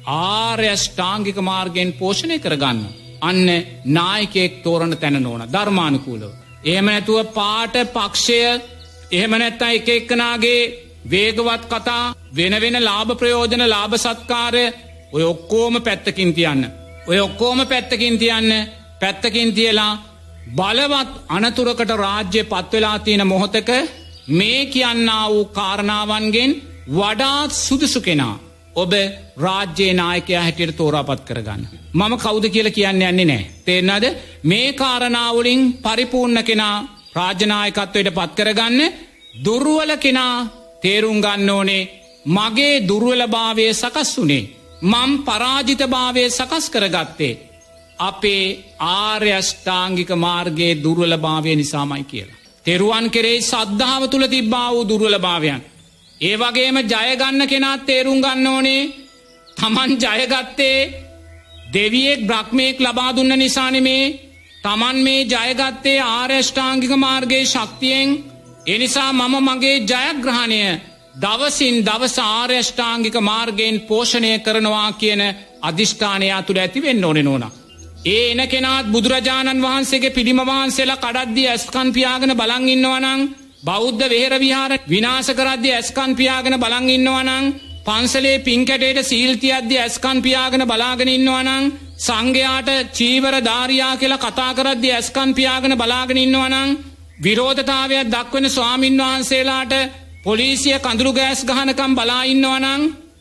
ආර්ය ශ්‍රාංගික මාර්ගයෙන් පෝෂණය කර ගන්න. අන්න නායකයෙක් තෝරන තැන ඕන ධර්මානුකූලව. එහෙම නැතුව පාට පක්ෂය, එහෙම නැත්නම් එක එක්කනාගේ වේගවත් කතා, වෙන වෙන ලාභ ප්‍රයෝජන ලාභ සත්කාර ඔය ඔක්කොම පැත්තකින් තියන්න. ඔය ඔක්කොම පැත්තකින් තියන්න. පැත්තකින් තියලා බලවත් අනතුරකට රාජ්‍ය පත් වෙලා තියෙන මොහොතක මේ කියන්නා වූ කාරණාවන්ගෙන් වඩාත් සුදුසු කෙනා ඔබ රාජ්‍යයේ නායකයා හැටියට තෝරාපත් කරගන්න. මම කවුද කියලා කියන්න යන්නේ නැහැ. තේරෙනවද? මේ කාරණා වලින් පරිපූර්ණ කෙනා රාජ්‍ය නායකත්වයට පත් කරගන්න. දුර්වල කෙනා තේරුම් ගන්න ඕනේ මගේ දුර්වලභාවය සකස් වුනේ, මම පරාජිතභාවය සකස් කරගත්තේ අපේ ආර්ය අෂ්ටාංගික මාර්ගයේ දුර්වලභාවය නිසාමයි කියලා. තෙරුවන් කෙරෙහි සද්ධාව තුල තිබ්බා වූ දුර්වලභාවයන්. ඒ වගේම ජය ගන්න කෙනාත් තේරුම් ගන්න ඕනේ තමන් ජයගත්තේ දෙවියෙක් බ්‍රහ්මයෙක් ලබා දුන්න නිසා නෙමේ. තමන් මේ ජයගත්තේ ආර්ය අෂ්ටාංගික මාර්ගයේ ශක්තියෙන්. ඒ නිසා මම මගේ ජයග්‍රහණය දවසින් දවස ආර්ය අෂ්ටාංගික මාර්ගයෙන් පෝෂණය කරනවා කියන අදිෂ්ඨානය තුළ ඇති වෙන්න ඕනේ නෝනා. ඒ එන කෙනාත් බුදුරජාණන් වහන්සේගේ පිළිම වහන්සේලා කඩද්දී ඇස්කන් පියාගෙන බලන් ඉන්නවා නම්, බෞද්ධ වෙහෙර විහාර විනාශ කරද්දී ඇස්කන් පියාගෙන බලන් ඉන්නවා නම්, පන්සලේ පින් කැටේට සීල් තියද්දී ඇස්කන් පියාගෙන බලාගෙන ඉන්නවා නම්, සංඝයාට චීවර ධාරියා කියලා කතා කරද්දී ඇස්කන් පියාගෙන බලාගෙන ඉන්නවා නම්, විරෝධතාවයක් දක්වන ස්වාමින් වහන්සේලාට පොලිසිය කඳුළු ගෑස් ගහනකම් බලා ඉන්නවා නම්,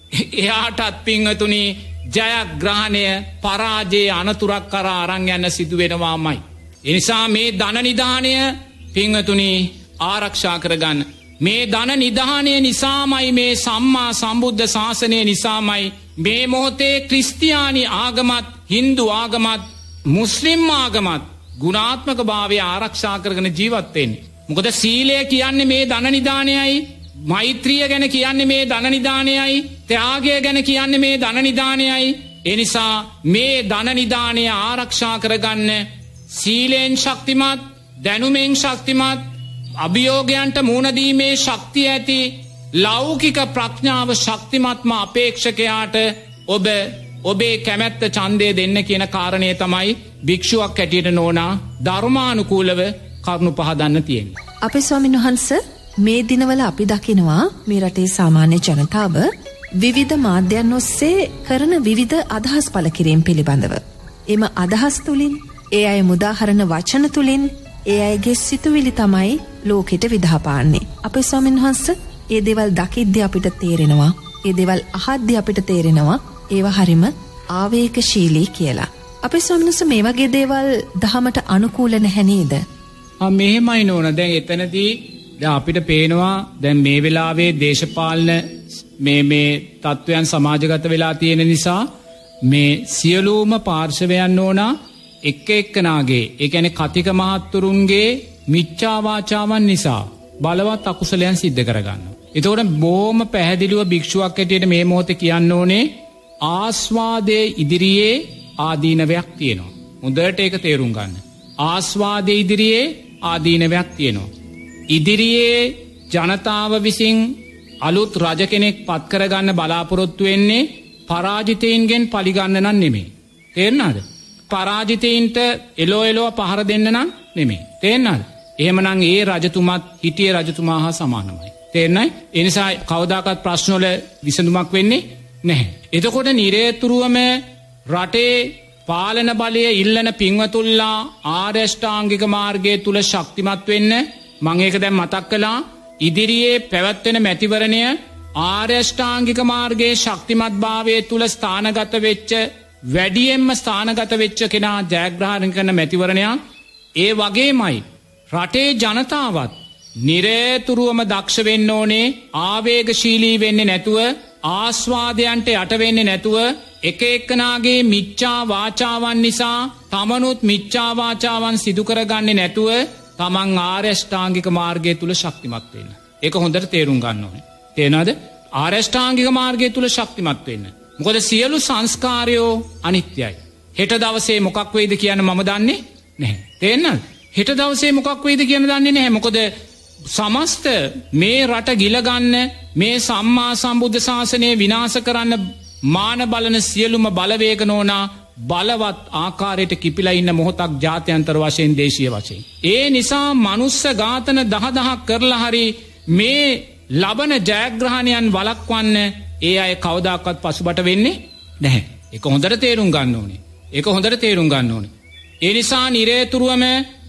එයාටත් පින්වතුනි ජයග්‍රහණය පරාජයේ අනතුරක් කරා අරන් යන්න සිදු වෙනවාමයි. ඒ නිසා මේ ධන නිධානය පින්වතුනි ආරක්ෂා කරගන්න. මේ ධන නිධානය නිසාමයි, මේ සම්මා සම්බුද්ධ ශාසනය නිසාමයි මේ මොහොතේ ක්‍රිස්තියානි ආගමත්, හින්දු ආගමත්, මුස්ලිම් ආගමත් ගුණාත්මක භාවය ආරක්ෂා කරගෙන ජීවත් වෙන්නේ. මොකද සීලය කියන්නේ මේ ධන නිධානයයි, මෛත්‍රිය ගැන කියන්නේ මේ ධන නිධානයයි, ත්‍යාගය ගැන කියන්නේ මේ ධන නිධානයයි. ඒ නිසා මේ ධන නිධානය ආරක්ෂා කරගන්න සීලෙන් ශක්තිමත්, දැනුමෙන් ශක්තිමත්, අභියෝගයන්ට මුහුණ දීමේ ශක්තිය ඇති ලෞකික ප්‍රඥාව ශක්තිමත්ම අපේක්ෂකයාට ඔබ ඔබේ කැමැත්ත ඡන්දය දෙන්න කියන කාරණය තමයි භික්ෂුවක් හැටියට නෝනා ධර්මානුකූලව කරුණු පහදන්න තියෙන්නේ.
අපේ ස්වාමීන් වහන්සේ මේ දිනවල අපි දකිනවා මේ රටේ සාමාන්‍ය ජනතාව විවිධ මාධ්‍යයන් ඔස්සේ කරන විවිධ අදහස් පළ කිරීම පිළිබඳව. එම අදහස් තුලින්, ඒ අය මුදාහරණ වචන තුලින් ඒ අයගේ සිතුවිලි තමයි ලෝකෙට විදහාපාන්නේ. අපේ ස්වාමීන් වහන්සේ ඒ දේවල් දකිද්දී අපිට තේරෙනවා, ඒ දේවල් අහද්දී අපිට තේරෙනවා ඒවා හරිම ආවේගශීලී කියලා. අපේ ස්වාමීන් වහන්සේ මේ වගේ දේවල් දහමට අනුකූල නැහැ නේද?
ආ මෙහෙමයි නෝන. දැන් එතනදී දැන් අපිට පේනවා දැන් මේ වෙලාවේ දේශපාලන මේ මේ තත්වයන් සමාජගත වෙලා තියෙන නිසා මේ සියලුම පාර්ශවයන් නෝනා එක්ක එක්කනාගේ, ඒ කියන්නේ කතික මහත්තුරුන්ගේ මිච්ඡා වාචාවන් නිසා බලවත් අකුසලයන් සිද්ධ කරගන්නවා. ඒතකොට බොහොම පැහැදිලිව භික්ෂුවක් හැටියට මේ මොහොතේ කියන්න ඕනේ ආස්වාදයේ ඉදිරියේ ආදීනවයක් තියෙනවා. හොඳට ඒක තේරුම් ගන්න. ආස්වාදයේ ඉදිරියේ ආදීනවයක් තියෙනවා. ඉදිරියේ ජනතාව විසින් අලුත් රජ කෙනෙක් පත් කරගන්න බලාපොරොත්තු වෙන්නේ පරාජිතයින්ගෙන් පලිගන්න නම් නෙමෙයි. තේරෙනවද? පරාජිතයින්ට එලෝ එලෝ පහර දෙන්න නම් නෙමෙයි. තේරෙනවද? එහෙමනම් ඒ රජතුමත් හිටියේ රජතුමා හා සමානමයි. තේරෙනයි? ඒ නිසා කවදාකවත් ප්‍රශ්න වල විසඳුමක් වෙන්නේ නැහැ. එතකොට නිරේතුරුවම රටේ පාලන බලය ඉල්ලන පින්වතුල්ලා ආර්ය අෂ්ටාංගික මාර්ගයේ තුල ශක්තිමත් වෙන්න මම ඒක දැන් මතක් කළා. ඉදිරියේ පැවැත්වෙන මැතිවරණය ආර්ය අෂ්ටාංගික මාර්ගයේ ශක්තිමත්භාවයේ තුල ස්ථානගත වෙච්ච, වැඩියෙන්ම ස්ථානගත වෙච්ච කෙනා ජයග්‍රහණය කරන මැතිවරණයක්. ඒ වගේමයි රටේ ජනතාවත් නිරේතුරුවම දක්ෂ වෙන්න ඕනේ, ආවේගශීලී වෙන්නේ නැතුව, ආස්වාදයන්ට යට වෙන්නේ නැතුව, එක එක්කනාගේ මිච්ඡා වාචාවන් නිසා තමනුත් මිච්ඡා වාචාවන් සිදු කරගන්නේ නැතුව තමන් ආර්ය අෂ්ටාංගික මාර්ගය තුල ශක්තිමත් වෙන්න. ඒක හොඳට තේරුම් ගන්න ඕනේ. තේරෙනවද? ආර්ය අෂ්ටාංගික මාර්ගය තුල ශක්තිමත් වෙන්න. මොකද සියලු සංස්කාරයෝ අනිත්‍යයි. හෙට දවසේ මොකක් වෙයිද කියන මම දන්නේ නැහැ. තේරෙනවද? හෙට දවසේ මොකක් වෙයිද කියන දන්නේ නැහැ. මොකද සමස්ත මේ රට ගිල ගන්න, මේ සම්මා සම්බුද්ධ ශාසනය විනාශ කරන්න මාන බලන සියලුම බලවේග නෝනා බලවත් ආකාරයට කිපිලා ඉන්න මොහොතක් ජාත්‍යන්තර වශයෙන්, දේශීය වශයෙන්. ඒ නිසා මනුස්ස ඝාතන දහ දහක් කරලා හරි මේ ලබන ජයග්‍රහණයන් වළක්වන්න ඒ අය කවදාකවත් පසුබට වෙන්නේ නැහැ. ඒක හොඳට තේරුම් ගන්න ඕනේ. ඒක හොඳට තේරුම් ගන්න ඕනේ. ඒ නිසා නිරේතුරුවම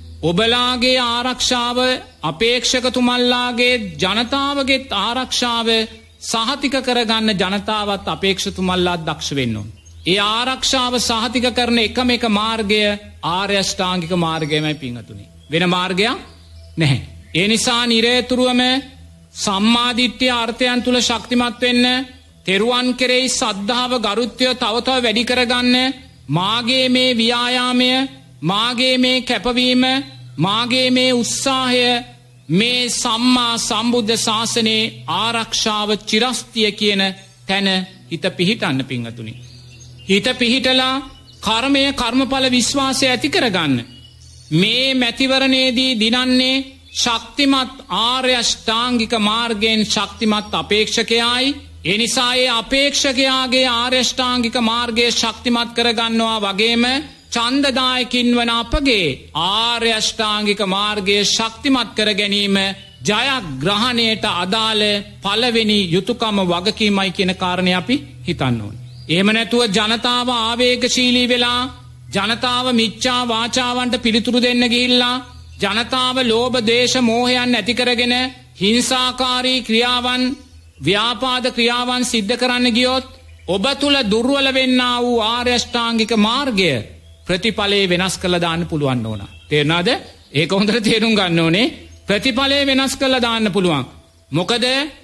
ඔබලාගේ ආරක්ෂාව, අපේක්ෂකතුමල්ලාගේ ජනතාවගේ ආරක්ෂාව සහතික කරගන්න ජනතාවත් අපේක්ෂතුමල්ලාත් දක්ෂ වෙන්න ඕනේ. ඒ ආරක්ෂාව සහතික කරන එකම එක මාර්ගය ආර්ය අෂ්ටාංගික මාර්ගයමයි පින්වතුනි. වෙන මාර්ගයක් නැහැ. ඒ නිසා නිරේතුරුවම සම්මාදිට්ඨිය අර්ථයන් තුල ශක්තිමත් වෙන්න, තෙරුවන් කෙරෙහි සද්ධාව, ගරුත්වය තව තව වැඩි කරගන්න, මාගේ මේ ව්‍යායාමය, මාගේ මේ කැපවීම, මාගේ මේ උත්සාහය මේ සම්මා සම්බුද්ධ ශාසනයේ ආරක්ෂාව චිරස්තිය කියන තැන හිත පිහිටන්න පිංගතුනි. හිත පිහිටලා කර්මය කර්මඵල විශ්වාසය ඇති කරගන්න. මේ මැතිවරණයේදී දිනන්නේ ශක්තිමත් ආර්ය අෂ්ටාංගික මාර්ගයෙන් ශක්තිමත් අපේක්ෂකයායි. ඒ නිසා ඒ අපේක්ෂකයාගේ ආර්ය අෂ්ටාංගික මාර්ගයේ ශක්තිමත් කරගන්නවා වගේම ඡන්දදායකින් වන අපගේ ආර්ය අෂ්ටාංගික මාර්ගයේ ශක්තිමත් කර ගැනීම ජයග්‍රහණයට අදාළ පළවෙනි යුතුයකම වගකීමයි කියන කාරණේ අපි හිතන්න ඕනේ. එහෙම නැතුව ජනතාව ආවේගශීලී වෙලා ජනතාව මිච්ඡා වාචාවන්ට පිළිතුරු දෙන්න ගිහිල්ලා ජනතාව ලෝභ දේශ මෝහයන් ඇති කරගෙන හිංසාකාරී ක්‍රියාවන් ව්‍යාපාද ක්‍රියාවන් සිද්ධ කරන්න ගියොත් ඔබ තුල දුර්වල වෙන්නා වූ ආර්ය අෂ්ටාංගික මාර්ගය ප්‍රතිඵලේ වෙනස් කළා දාන්න පුළුවන් ඕන. තේරුණාද? ඒක හොඳට තේරුම් ගන්න ඕනේ. ප්‍රතිඵලේ වෙනස් කළා දාන්න පුළුවන්. මොකද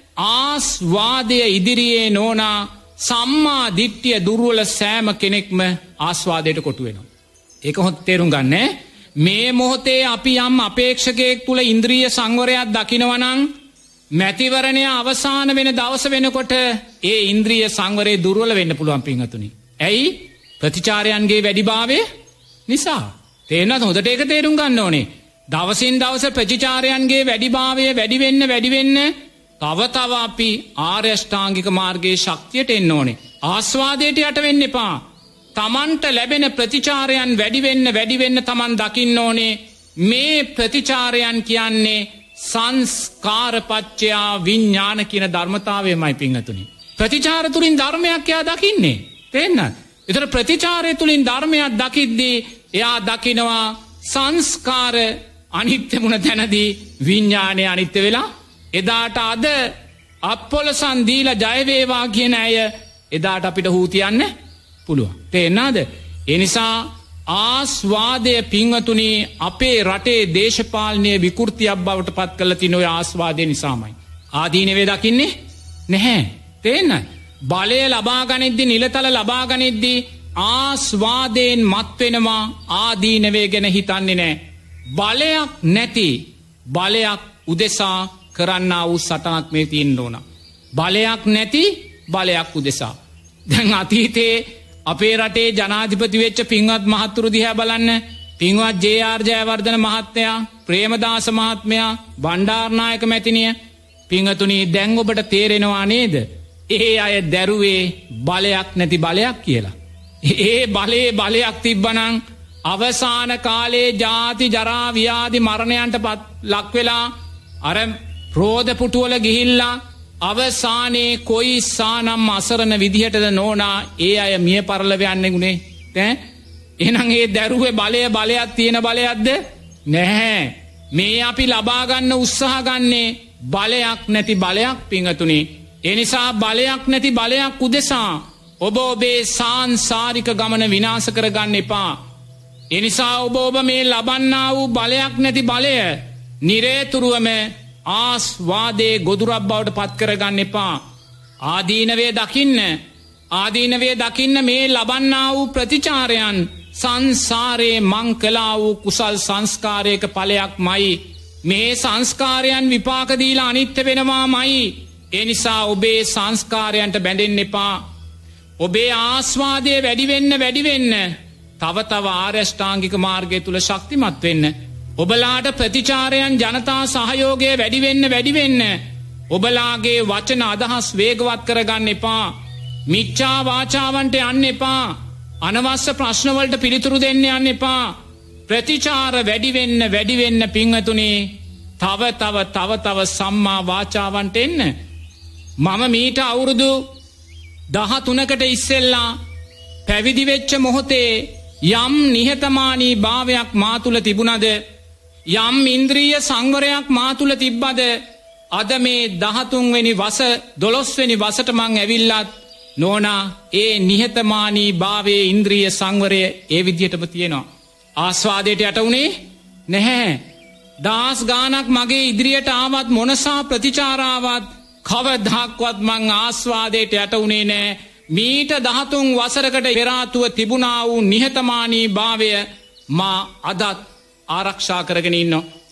ආස්වාදයේ ඉදිරියේ නෝනා සම්මා දිට්ඨිය දුර්වල සෑම කෙනෙක්ම ආස්වාදයට කොටු වෙනවා. ඒක හොඳට තේරුම් ගන්න. මේ මොහොතේ අපි යම් අපේක්ෂකයෙක් තුල ඉන්ද්‍රිය සංවරයක් දකිනවා නම් මැතිවරණය අවසාන වෙන දවස වෙනකොට ඒ ඉන්ද්‍රිය සංවරේ දුර්වල වෙන්න පුළුවන් පින්වතුනි. ඇයි? ප්‍රතිචාරයන්ගේ වැඩිභාවය නිසා. තේරෙනවද? හොඳට ඒක තේරුම් ගන්න ඕනේ. දවසින් දවස ප්‍රතිචාරයන්ගේ වැඩිභාවය වැඩි වෙන්න වැඩි වෙන්න තව තව අපි ආර්ය අෂ්ටාංගික මාර්ගයේ ශක්තියට එන්න ඕනේ. ආස්වාදයට යට වෙන්න එපා. තමන්ට ලැබෙන ප්‍රතිචාරයන් වැඩි වෙන්න වැඩි වෙන්න තමන් දකින්න ඕනේ මේ ප්‍රතිචාරයන් කියන්නේ සංස්කාරපච්චය විඥාන කියන ධර්මතාවයමයි පින්වතුනි. ප්‍රතිචාර තුලින් ධර්මයක් එයා දකින්නේ. තේන්නද? ඒතර ප්‍රතිචාරය තුලින් ධර්මයක් දකිද්දී එයා දකිනවා සංස්කාර අනිත්‍ය වුණ තැනදී විඥානය අනිත්‍ය වෙලා එදාට අද අපොලසන් දීලා ජය වේවා කියන අය එදාට අපිට හූ තියන්න පුළුවන්. තේරෙනවද? ඒ නිසා ආස්වාදය පින්වතුනි අපේ රටේ දේශපාලනයේ විකෘතියක් බවට පත් කරලා තින ඔය ආස්වාදය නිසාමයි. ආදීනවේ දකින්නේ නැහැ. තේරෙනවද? බලය ලබා ගනිද්දී නිලතල ලබා ගනිද්දී ආස්වාදයෙන් මත් වෙනවා ආදීනවේ ගැන හිතන්නේ නැහැ. බලයක් නැති බලයක් උදෙසා කරන්නා වූ සටනක් මේ තියෙන්න ඕන. බලයක් නැති බලයක් උදෙසා. දැන් අතීතේ අපේ රටේ ජනාධිපති වෙච්ච පින්වත් මහතුරු දිහා බලන්න. පින්වත් ජේ ආර් ජයවර්ධන මහත්තයා, ප්‍රේමදාස මහත්මයා, බණ්ඩාරනායක මැතිණිය. පින්වතුනි දැන් ඔබට තේරෙනවා නේද? ඒ අය දැරුවේ බලයක් නැති බලයක් කියලා. ඒ බලේ බලයක් තිබ්බනම් අවසාන කාලේ ජාති ජරා ව්‍යාධි මරණයන්ට ලක් වෙලා අර රෝද පුටුවල ගිහිල්ලා අවසානයේ කොයි සානම් අසරණ විදිහටද නෝනා ඒ අය මිය පරලව යන්නේ උනේ ඈ එහෙනම් ඒ දරුවේ බලය බලයක් තියෙන බලයක්ද නැහැ. මේ අපි ලබා ගන්න උත්සාහ ගන්නේ බලයක් නැති බලයක් පිංගතුනි. ඒ නිසා බලයක් නැති බලයක් උදෙසා ඔබ ඔබේ සාංශාරික ගමන විනාශ කරගන්න එපා. ඒ නිසා ඔබ ඔබ මේ ලබන්නා වූ බලයක් නැති බලය නිරේතුරුවම ආස්වාදේ ගොදුරක් බවට පත් කරගන්න එපා. ආදීනවේ දකින්න ආදීනවේ දකින්න මේ ලබන්නා වූ ප්‍රතිචාරයන් සංසාරේ මං කළා වූ කුසල් සංස්කාරයක ඵලයක්මයි. මේ සංස්කාරයන් විපාක දීලා අනිත්‍ය වෙනවාමයි. ඒ නිසා ඔබේ සංස්කාරයන්ට බැඳෙන්න එපා. ඔබේ ආස්වාදයේ වැඩි වෙන්න වැඩි වෙන්න තව තව ආර්ය අෂ්ටාංගික මාර්ගය තුල ශක්තිමත් වෙන්න. ඔබලාට ප්‍රතිචාරයන් ජනතා සහයෝගය වැඩි වෙන්න වැඩි වෙන්න ඔබලාගේ වචන අදහස් වේගවත් කරගන්න එපා. මිච්ඡා වාචාවන්ට යන්න එපා. අනවශ්‍ය ප්‍රශ්න වලට පිළිතුරු දෙන්න යන්න එපා. ප්‍රතිචාර වැඩි වෙන්න වැඩි වෙන්න පින්වතුනි තව තව තව තව සම්මා වාචාවන්ට එන්න. මම මීට අවුරුදු දහතුනකට ඉස්සෙල්ලා පැවිදි වෙච්ච මොහොතේ යම් නිහතමානී භාවයක් මා තුල තිබුණද යම් ඉන්ද්‍රිය සංවරයක් මා තුල තිබ්බද අද මේ දහතුන් වෙනි වස දොළොස් වෙනි වසට මං ඇවිල්ලත් නෝනා ඒ නිහතමානී භාවයේ ඉන්ද්‍රිය සංවරය ඒ විදිහටම තියෙනවා. ආස්වාදයට යට උනේ නැහැ. දාස් ගානක් මගේ ඉදිරියට ආවත් මොනසා ප්‍රතිචාරාවත් කවදාක්වත් මං ආස්වාදයට යට උනේ නැහැ. මීට දහතුන් වසරකට පෙර ආතුව තිබුණා වූ නිහතමානී භාවය මා අදත් ආරක්ෂා කරගෙන ඉන්නවා.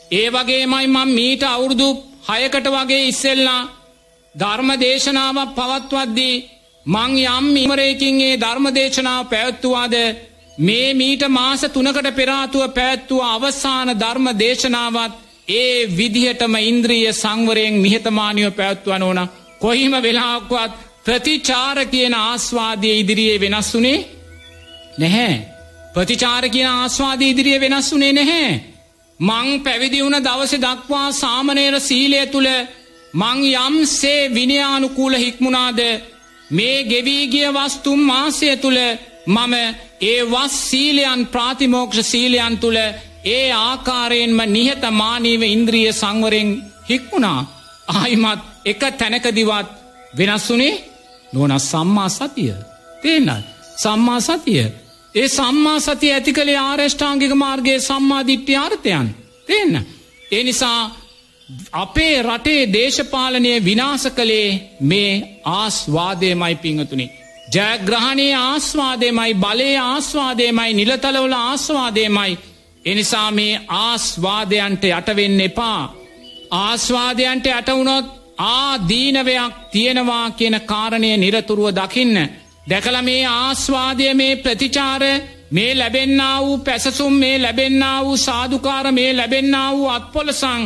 ඒ වගේමයි මම මීට අවුරුදු හයකට වගේ ඉස්සෙල්ලා ධර්ම දේශනාවක් පවත්වද්දී මං යම් ඉමරේකින් ඒ ධර්ම දේශනාව පැවැත්තුවාද මේ මීට මාස තුනකට පෙර ආතුව පැවැත්වුව අවසාන ධර්ම දේශනාවත් ඒ විදිහටම ඉන්ද්‍රිය සංවරයෙන් නිහතමානීව පැවැත්වන ඕන. කොහිම වෙලාවකවත් ප්‍රතිචාර කියන ආස්වාදයේ ඉදිරියේ වෙනස් වුණේ නැහැ. ප්‍රතිචාර කියන ආස්වාදයේ ඉදිරියේ වෙනස් වුණේ නැහැ. මං පැවිදි වුණ දවසේ දක්වා සාමණේර සීලය තුල මං යම්සේ විනයානුකූල හික්මුණාද මේ ගෙවී ගිය වස්තු මාසය තුල මම ඒ වස් සීලයන් ප්‍රාතිමෝක්ෂ සීලයන් තුල ඒ ආකාරයෙන්ම නිහතමානීව ඉන්ද්‍රිය සංවරයෙන් හික්මුණා. ආයිමත් එක තැනකදිවත් වෙනස් වුණේ නොන සම්මා සතිය. තේන්නද? සම්මා සතිය. ඒ සම්මා සතිය ඇති කළේ ආරෂ්ඨාංගික මාර්ගයේ සම්මා දිට්ඨිය අර්ථයන්. තේන්න? ඒ නිසා අපේ රටේ දේශපාලනය විනාශ කළේ මේ ආස්වාදයමයි පිංගතුනි. ජයග්‍රහණයේ ආස්වාදයමයි, බලයේ ආස්වාදයමයි, නිලතලවල ආස්වාදයමයි. එනිසා මේ ආස්වාදයන්ට යට වෙන්න එපා. ආස්වාදයන්ට යට වුණොත් ආදීනවයක් තියෙනවා කියන කාරණය නිරතුරුව දකින්න. දැකලා මේ ආස්වාදය, මේ ප්‍රතිචාර, මේ ලැබෙන්නා වූ පැසසුම්, මේ ලැබෙන්නා වූ සාදුකාර, මේ ලැබෙන්නා වූ අත්පොලසං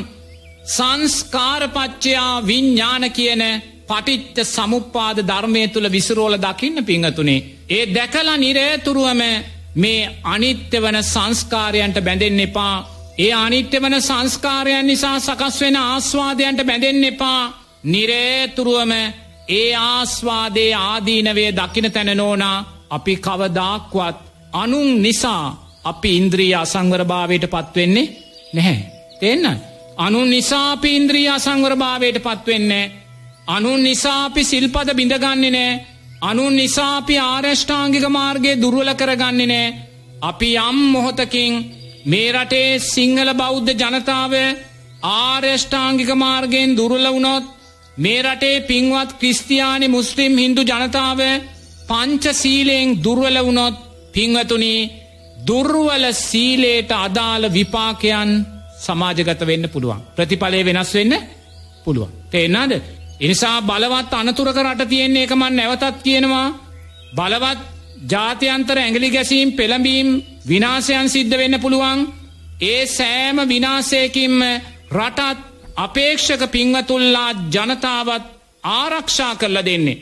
සංස්කාරපච්චයා විඥාන කියන පටිච්ච සමුප්පාද ධර්මයේ තුල විසිරෝල දකින්න පිංගතුනේ. ඒ දැකලා නිරේතුරුවම මේ අනිත්‍ය වන සංස්කාරයන්ට බැඳෙන්න එපා. ඒ අනිත්‍ය වන සංස්කාරයන් නිසා සකස් වෙන ආස්වාදයන්ට බැඳෙන්න එපා. නිරේතුරුවම ඒ ආස්වාදයේ ආදීනවේ දකින්න තැන නෝනා අපි කවදාක්වත් අනුන් නිසා අපි ඉන්ද්‍රිය අසංවරභාවයට පත් වෙන්නේ නැහැ. තේන්න? අනුන් නිසා අපි ඉන්ද්‍රිය අසංවරභාවයට පත් වෙන්නේ නැහැ. අනුන් නිසා අපි සිල්පද බිඳගන්නේ නැහැ. අනුන් නිසා අපි ආරෂ්ඨාංගික මාර්ගයේ දුර්වල කරගන්නේ නැහැ. අපි යම් මොහොතකින් මේ රටේ සිංහල බෞද්ධ ජනතාව ආරෂ්ඨාංගික මාර්ගයෙන් දුර්වල වුණොත්, මේ රටේ පින්වත් ක්‍රිස්තියානි මුස්ලිම් හින්දු ජනතාව පංච සීලයෙන් දුර්වල වුණොත් පින්වතුනි දුර්වල සීලයට අදාළ විපාකයන් සමාජගත වෙන්න පුළුවන්. ප්‍රතිඵලය වෙනස් වෙන්න පුළුවන්. තේරෙනවද? ඒ නිසා බලවත් අනතුරක රට තියෙන්නේ, ඒක මම නැවතත් කියනවා. බලවත් ජාත්‍යන්තර ඇඟිලි ගැසීම්, පෙළඹීම්, විනාශයන් සිද්ධ වෙන්න පුළුවන්. ඒ සෑම විනාශයකින්ම රටත් අපේක්ෂක පින්වතුන්ලා ජනතාවත් ආරක්ෂා කරලා දෙන්නේ.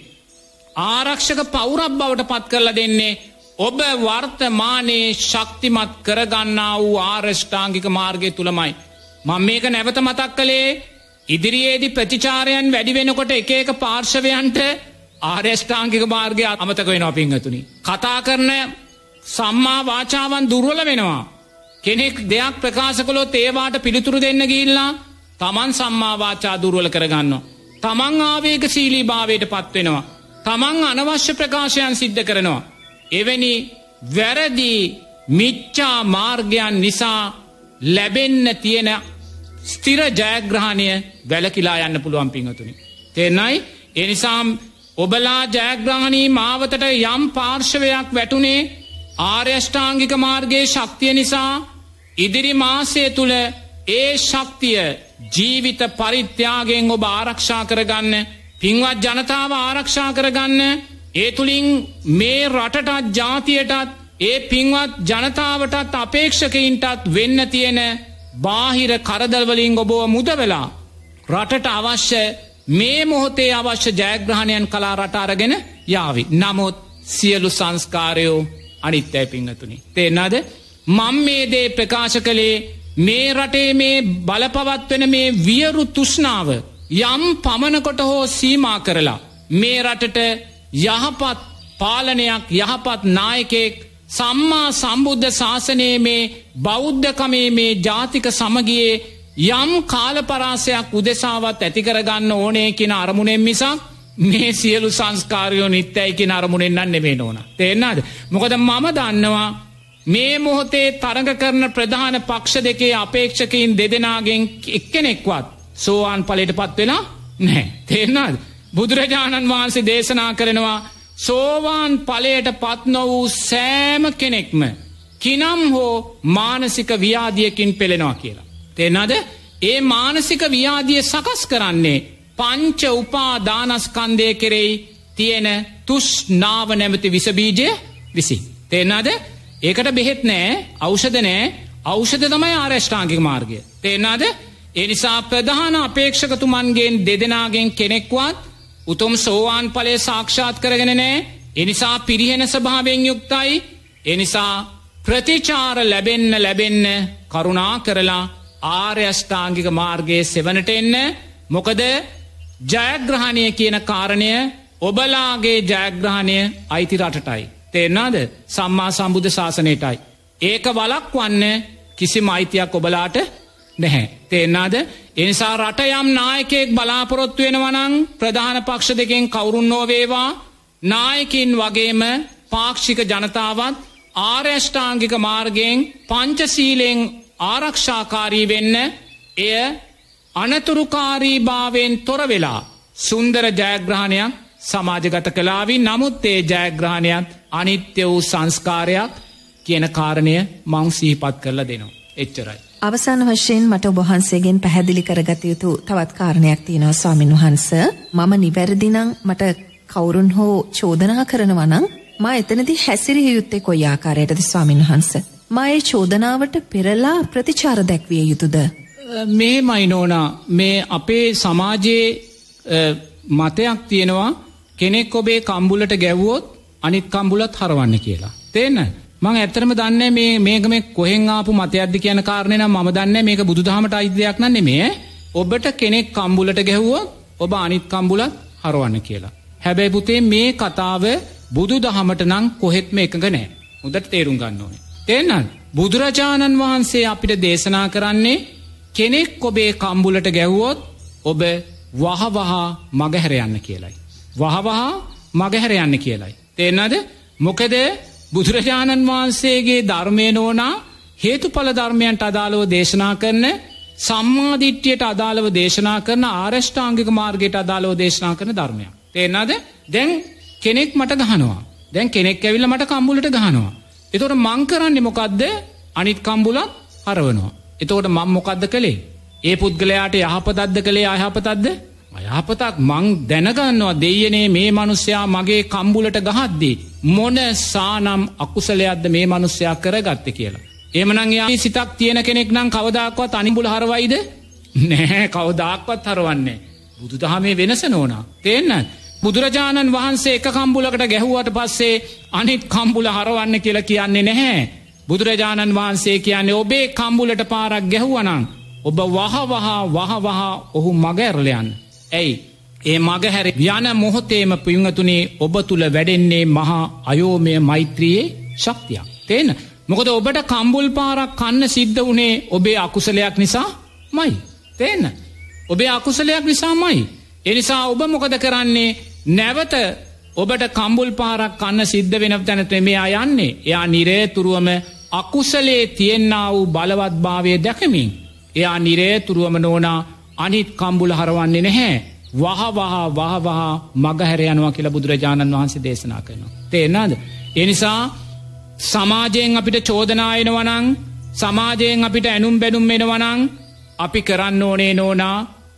ආරක්ෂක පෞරක් බවට පත් කරලා දෙන්නේ ඔබ වර්තමානයේ ශක්තිමත් කරගන්නා වූ ආරෂ්ඨාංගික මාර්ගය තුලමයි. මම මේක නැවත මතක් කළේ ඉදිරියේදී ප්‍රතිචාරයන් වැඩි වෙනකොට එක එක පාර්ශවයන්ට ආරෂ්ඨාංගික මාර්ගය අමතක වෙනවා පින්වතුනි. කතා කරන සම්මා වාචාවන් දුර්වල වෙනවා. කෙනෙක් දෙයක් ප්‍රකාශ කළොත් ඒවාට පිළිතුරු දෙන්න ගිහිල්ලා තමන් සම්මා වාචා දුර්වල කරගන්නවා. තමන් ආවේගශීලී භාවයට පත් වෙනවා. තමන් අනවශ්‍ය ප්‍රකාශයන් සිද්ධ කරනවා. එවැනි වැරදි මිච්ඡා මාර්ගයන් නිසා ලැබෙන්න තියෙන ස්ථිර ජයග්‍රහණය වැළකීලා යන්න පුළුවන් පින්වතුනි. තේරෙනයි? ඒ නිසා ඔබලා ජයග්‍රහණී මාවතට යම් පාර්ශවයක් වැටුනේ ආර්ය අෂ්ටාංගික මාර්ගයේ ශක්තිය නිසා ඉදිරි මාසය තුල ඒ ශක්තිය ජීවිත පරිත්‍යාගයෙන් ඔබ ආරක්ෂා කරගන්න, පින්වත් ජනතාව ආරක්ෂා කරගන්න. ඒ තුලින් මේ රටටත් ජාතියටත් ඒ පින්වත් ජනතාවටත් අපේක්ෂකයින්ටත් වෙන්න තියෙන බාහිර කරදර වලින් ඔබව මුදවලා රටට අවශ්‍ය මේ මොහොතේ අවශ්‍ය ජයග්‍රහණයන් කලා රට අරගෙන යාවි. නමුත් සියලු සංස්කාරයෝ අනිත්‍යයි පින්වතුනි. තේරෙනවද? මම මේ දේ ප්‍රකාශ කළේ මේ රටේ මේ බලපවත් වෙන මේ වියරු තෘෂ්ණාව යම් පමණකට හෝ සීමා කරලා මේ රටට යහපත් පාලනයක්, යහපත් නායකයෙක්, සම්මා සම්බුද්ධ ශාසනයේ මේ බෞද්ධකමේ මේ ජාතික සමගියේ යම් කාලපරාසයක් උදෙසාවත් ඇති කරගන්න ඕනේ කියන අරමුණෙන් මිසක් මේ සියලු සංස්කාරයෝ නිත්‍යයි කියන අරමුණෙන් නම් නෙමෙයි නෝන. තේරෙනවද? මොකද මම දන්නවා මේ මොහොතේ තරඟ කරන ප්‍රධාන පක්ෂ දෙකේ අපේක්ෂකයින් දෙදෙනාගෙන් එක්කෙනෙක්වත් සෝවාන් ඵලයටපත් වෙලා නැහැ. තේරෙනවද? බුදුරජාණන් වහන්සේ දේශනා කරනවා සෝවාන් ඵලයට පත් නො වූ සෑම කෙනෙක්ම කිනම් හෝ මානසික ව්‍යාධියකින් පෙළෙනවා කියලා. තේනද? ඒ මානසික ව්‍යාධිය සකස් කරන්නේ පංච උපාදානස්කන්ධය කෙරෙහි තියෙන තෘෂ්ණාව නැමැති විස බීජය විසින්. තේනද? ඒකට බෙහෙත් නෑ, ඖෂධ නෑ. ඖෂධ තමයි ආර්ය අෂ්ටාංගික මාර්ගය. තේනද? ඒ නිසා ප්‍රධාන අපේක්ෂකතුමන්ගෙන් දෙදෙනාගෙන් කෙනෙක්වත් උතුම් සෝවාන් ඵලය සාක්ෂාත් කරගෙන නෑ. ඒ නිසා පිරිහෙන ස්වභාවයෙන් යුක්තයි. ඒ නිසා ප්‍රතිචාර ලැබෙන්න ලැබෙන්න කරුණා කරලා ආර්ය අෂ්ටාංගික මාර්ගයේ සෙවණට එන්න. මොකද ජයග්‍රහණය කියන කාරණය ඔබලාගේ ජයග්‍රහණය අයිති රටටයි. තේරෙනවද? සම්මා සම්බුද්ධ ශාසනයටයි. ඒක වළක්වන්න කිසිම අයිතියක් ඔබලාට නැහැ. තේරෙනවද? ඒ නිසා රට යම් නායකයෙක් බලාපොරොත්තු වෙනවා නම් ප්‍රධාන පක්ෂ දෙකෙන් කවුරුන් හෝ වේවා, නායකින් වගේම පාක්ෂික ජනතාවත් ආර්ය අෂ්ටාංගික මාර්ගයෙන් පංචශීලයෙන් ආරක්ෂාකාරී වෙන්න, එය අනතුරුකාරී භාවයෙන් තොර වෙලා සුන්දර ජයග්‍රහණයක් සමාජගත කළාවි. නමුත් ඒ ජයග්‍රහණයත් අනිත්‍ය වූ සංස්කාරයක් කියන කාරණය මං සිහිපත් කරලා දෙනවා. එච්චරයි.
අවසාන වශයෙන් මට ඔබ වහන්සේගෙන් පැහැදිලි කරගත යුතු තවත් කාරණයක් තියෙනවා ස්වාමින් වහන්සේ. මම නිවැරදි නම් මට කවුරුන් හෝ චෝදනා කරනවා නම් මා එතනදී හැසිරිය යුත්තේ කොයි ආකාරයටද ස්වාමින් වහන්සේ? මා ඒ චෝදනාවට පෙරලා ප්‍රතිචාර දැක්විය යුතුද?
මෙහෙමයි නෝනා, මේ අපේ සමාජයේ මතයක් තියෙනවා කෙනෙක් ඔබේ කම්බුලට ගැව්වොත් අනිත් කම්බුලත් හරවන්න කියලා. තේන්න? මම ඇත්තටම දන්නේ මේ මේක මේ කොහෙන් ආපු මතයක්ද කියන කාරණේ නම් මම දන්නේ මේක බුදුදහමට අයිති දෙයක් නන් නෙමෙයි. ඔබට කෙනෙක් කම්බුලට ගැහුවොත් ඔබ අනිත් කම්බුලත් හරවන්න කියලා. හැබැයි පුතේ මේ කතාව බුදුදහමට නම් කොහෙත්ම එකඟ නැහැ. හොඳට තේරුම් ගන්න ඕනේ. තේරෙනවද? බුදුරජාණන් වහන්සේ අපිට දේශනා කරන්නේ කෙනෙක් ඔබේ කම්බුලට ගැහුවොත් ඔබ වහවහ මගහැර යන්න කියලයි. වහවහ මගහැර යන්න කියලයි. තේරෙනවද? මොකද බුදුරජාණන් වහන්සේගේ ධර්මයේ නෝනා හේතුඵල ධර්මයන්ට අදාළව දේශනා කරන, සම්මා දිට්ඨියට අදාළව දේශනා කරන, ආර්ය අෂ්ටාංගික මාර්ගයට අදාළව දේශනා කරන ධර්මයක්. තේරෙනවද? දැන් කෙනෙක් මට ගහනවා. දැන් කෙනෙක් ඇවිල්ලා මට කම්බුලට ගහනවා. එතකොට මං කරන්නේ මොකද්ද? අනිත් කම්බුලත් හරවනවා. එතකොට මම මොකද්ද කළේ? ඒ පුද්ගලයාට යහපතක්ද කළේ අයහපතක්ද? අයහපතක්. මං දැනගන්නවා දෙයියනේ මේ මිනිස්සයා මගේ කම්බුලට ගහද්දී මොන සානම් අකුසලයක්ද මේ මිනිස්සයා කරගත්තේ කියලා. එහෙමනම් යා සිතක් තියෙන කෙනෙක් නම් කවදාකවත් අනිඹුල හරවයිද? නැහැ, කවදාකවත් හරවන්නේ නැහැ. බුදුදහමේ වෙනස නෝනා. තේරෙන්නද? බුදුරජාණන් වහන්සේ එක කම්බුලකට ගැහුවාට පස්සේ අනිත් කම්බුල හරවන්න කියලා කියන්නේ නැහැ. බුදුරජාණන් වහන්සේ කියන්නේ ඔබේ කම්බුලට පාරක් ගැහුවනම් ඔබ වහවහ වහවහ ඔහු මග ඇරලා යන්න. ඇයි? ඒ මග හැර යන මොහොතේම පින්වතුනි ඔබ තුල වැඩෙන්නේ මහා අයෝමය මෛත්‍රියේ ශක්තියක්. තේන්න? මොකද ඔබට කම්බුල් පාරක් කන්න සිද්ධ වුණේ ඔබේ අකුසලයක් නිසාමයි. තේන්න? ඔබේ අකුසලයක් නිසාමයි. ඒ නිසා ඔබ මොකද කරන්නේ? නැවත ඔබට කම්බුල් පාරක් කන්න සිද්ධ වෙන තැනට මෙයා යන්නේ. එයා නිරේතුරුවම අකුසලයේ තියෙනා වූ බලවත්භාවය දැකමින් එයා නිරේතුරුවම නෝනා අනිත් කම්බුල හරවන්නේ නැහැ. වහ වහ වහ වහ මගහැර යනවා කියලා බුදුරජාණන් වහන්සේ දේශනා කරනවා. තේරෙනවද? ඒ නිසා සමාජයෙන් අපිට චෝදනා එනවා නම්, සමාජයෙන් අපිට ඇනුම් බැනුම් එනවා නම් අපි කරන්න ඕනේ නෝනා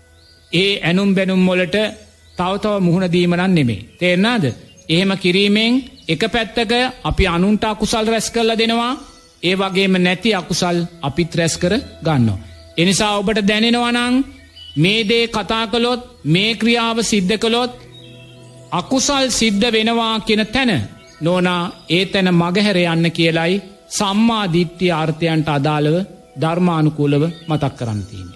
ඒ ඇනුම් බැනුම් වලට තව තව මුහුණ දීම නම් නෙමෙයි. තේරෙනවද? එහෙම කිරීමෙන් එක පැත්තක අපි අනුන්ට අකුසල් රැස් කරලා දෙනවා, ඒ වගේම නැති අකුසල් අපිත් රැස් කර ගන්නවා. ඒ නිසා ඔබට දැනෙනවා නම් මේ දේ කතා කළොත්, මේ ක්‍රියාව සිද්ධ කළොත් අකුසල් සිද්ධ වෙනවා කියන තැන නෝනා ඒ තැන මගහැර යන්න කියලයි සම්මා දිට්ඨිය අර්ථයන්ට අදාළව ධර්මානුකූලව මතක් කරන්න තියෙන්නේ.